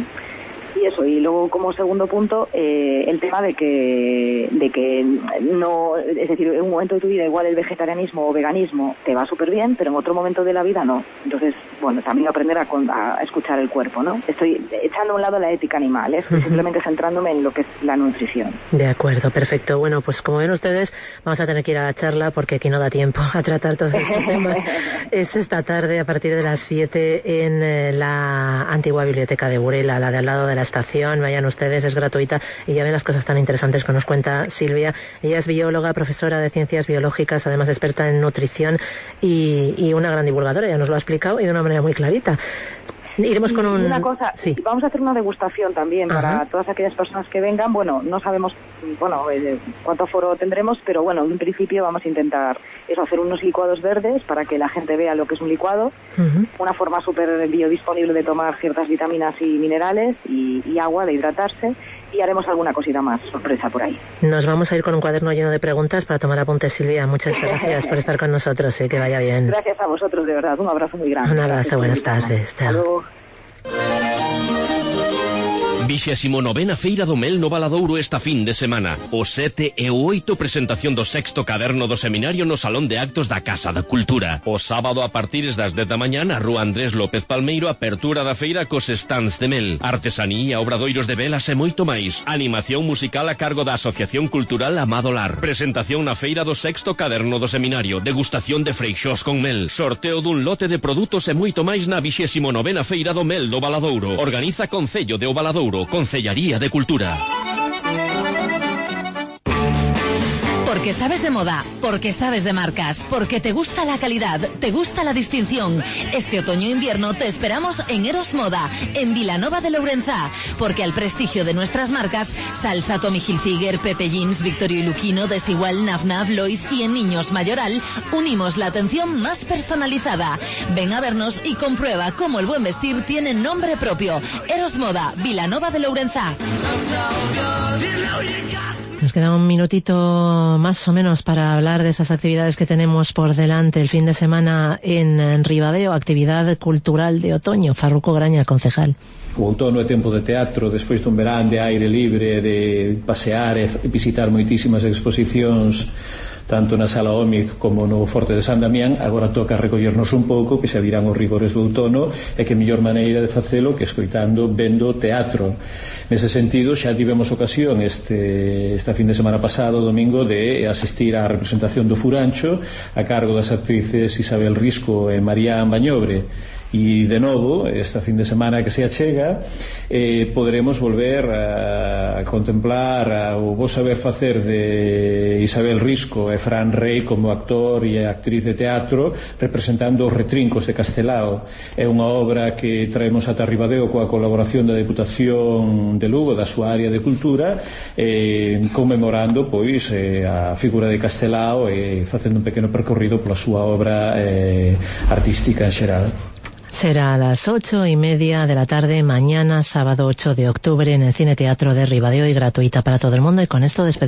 Y eso, y luego como segundo punto, eh, el tema de que de que no, es decir, en un momento de tu vida igual el vegetarianismo o veganismo te va súper bien, pero en otro momento de la vida no. Entonces, bueno, también aprender a, a escuchar el cuerpo, ¿no? Estoy echando a un lado la ética animal, ¿eh? Estoy simplemente centrándome en lo que es la nutrición. De acuerdo, perfecto. Bueno, pues como ven ustedes, vamos a tener que ir a la charla porque aquí no da tiempo a tratar todos estos temas. Es esta tarde a partir de las siete en eh, la antigua biblioteca de Burela, la de al lado de la estación. Vayan ustedes, es gratuita y ya ven las cosas tan interesantes que nos cuenta Silvia. Ella es bióloga, profesora de ciencias biológicas, además experta en nutrición y, y una gran divulgadora, ya nos lo ha explicado y de una manera muy clarita. Iremos con un... Una cosa, sí. Vamos a hacer una degustación también. Ajá. Para todas aquellas personas que vengan. Bueno, no sabemos bueno eh, cuánto aforo tendremos, pero bueno, en un principio vamos a intentar eso, hacer unos licuados verdes para que la gente vea lo que es un licuado. Uh-huh. Una forma súper biodisponible de tomar ciertas vitaminas y minerales y, y agua, de hidratarse. Y haremos alguna cosita más, sorpresa por ahí. Nos vamos a ir con un cuaderno lleno de preguntas para tomar apuntes, Silvia. Muchas gracias por estar con nosotros y que vaya bien. Gracias a vosotros, de verdad. Un abrazo muy grande. Un abrazo, buenas tardes. Chao. Hasta luego. Vixésimo novena Feira do Mel no Valadouro esta fin de semana. O sete e o oito presentación do sexto caderno do seminario no Salón de Actos da Casa da Cultura. O sábado a partir das dez da mañá na Rúa Andrés López Palmeiro, apertura da feira cos stands de mel, artesanía, obradoiros de velas e moito máis. Animación musical a cargo da Asociación Cultural Amado Lar. Presentación na feira do sexto caderno do seminario. Degustación de freixós con mel. Sorteo dun lote de produtos e moito máis na vixésimo novena Feira do Mel do Valadouro. Organiza Concello de O Valadouro. Concellaría de Cultura. Porque sabes de moda, porque sabes de marcas, porque te gusta la calidad, te gusta la distinción. Este otoño-invierno te esperamos en Eros Moda, en Vilanova de Lourenzá, porque al prestigio de nuestras marcas, Salsa, Tommy Hilfiger, Pepe Jeans, Victorio y Luquino, Desigual, Naf Naf, Lois y en Niños Mayoral, unimos la atención más personalizada. Ven a vernos y comprueba cómo el buen vestir tiene nombre propio. Eros Moda, Vilanova de Lourenzá. Nos queda un minutito más o menos para hablar de esas actividades que tenemos por delante el fin de semana en Ribadeo, actividad cultural de otoño. Farruco Graña, concejal. O outono é tempo de teatro, despois dun verán de aire libre, de pasear e visitar moitísimas exposicións tanto na Sala Ómic como no Forte de San Damián. Agora toca recollernos un pouco, que se virán os rigores do outono, e que mellor maneira de facelo que escoitando, vendo teatro. Nese sentido, xa tivemos ocasión este, esta fin de semana pasado, domingo, de asistir á representación do Furancho a cargo das actrices Isabel Risco e María Bañobre. E de novo, esta fin de semana que se achega, eh, poderemos volver a, a contemplar a, o bo saber facer de Isabel Risco e Fran Rey como actor e actriz de teatro, representando os Retrincos de Castelao. É unha obra que traemos ata Ribadeo coa colaboración da Deputación de Lugo, da súa área de cultura, eh, conmemorando pois eh, a figura de Castelao e facendo un pequeno percorrido pola súa obra eh, artística en xeral. Será a las ocho y media de la tarde, mañana, sábado ocho de octubre, en el Cine Teatro de Ribadeo, y gratuita para todo el mundo. Y con esto despedimos.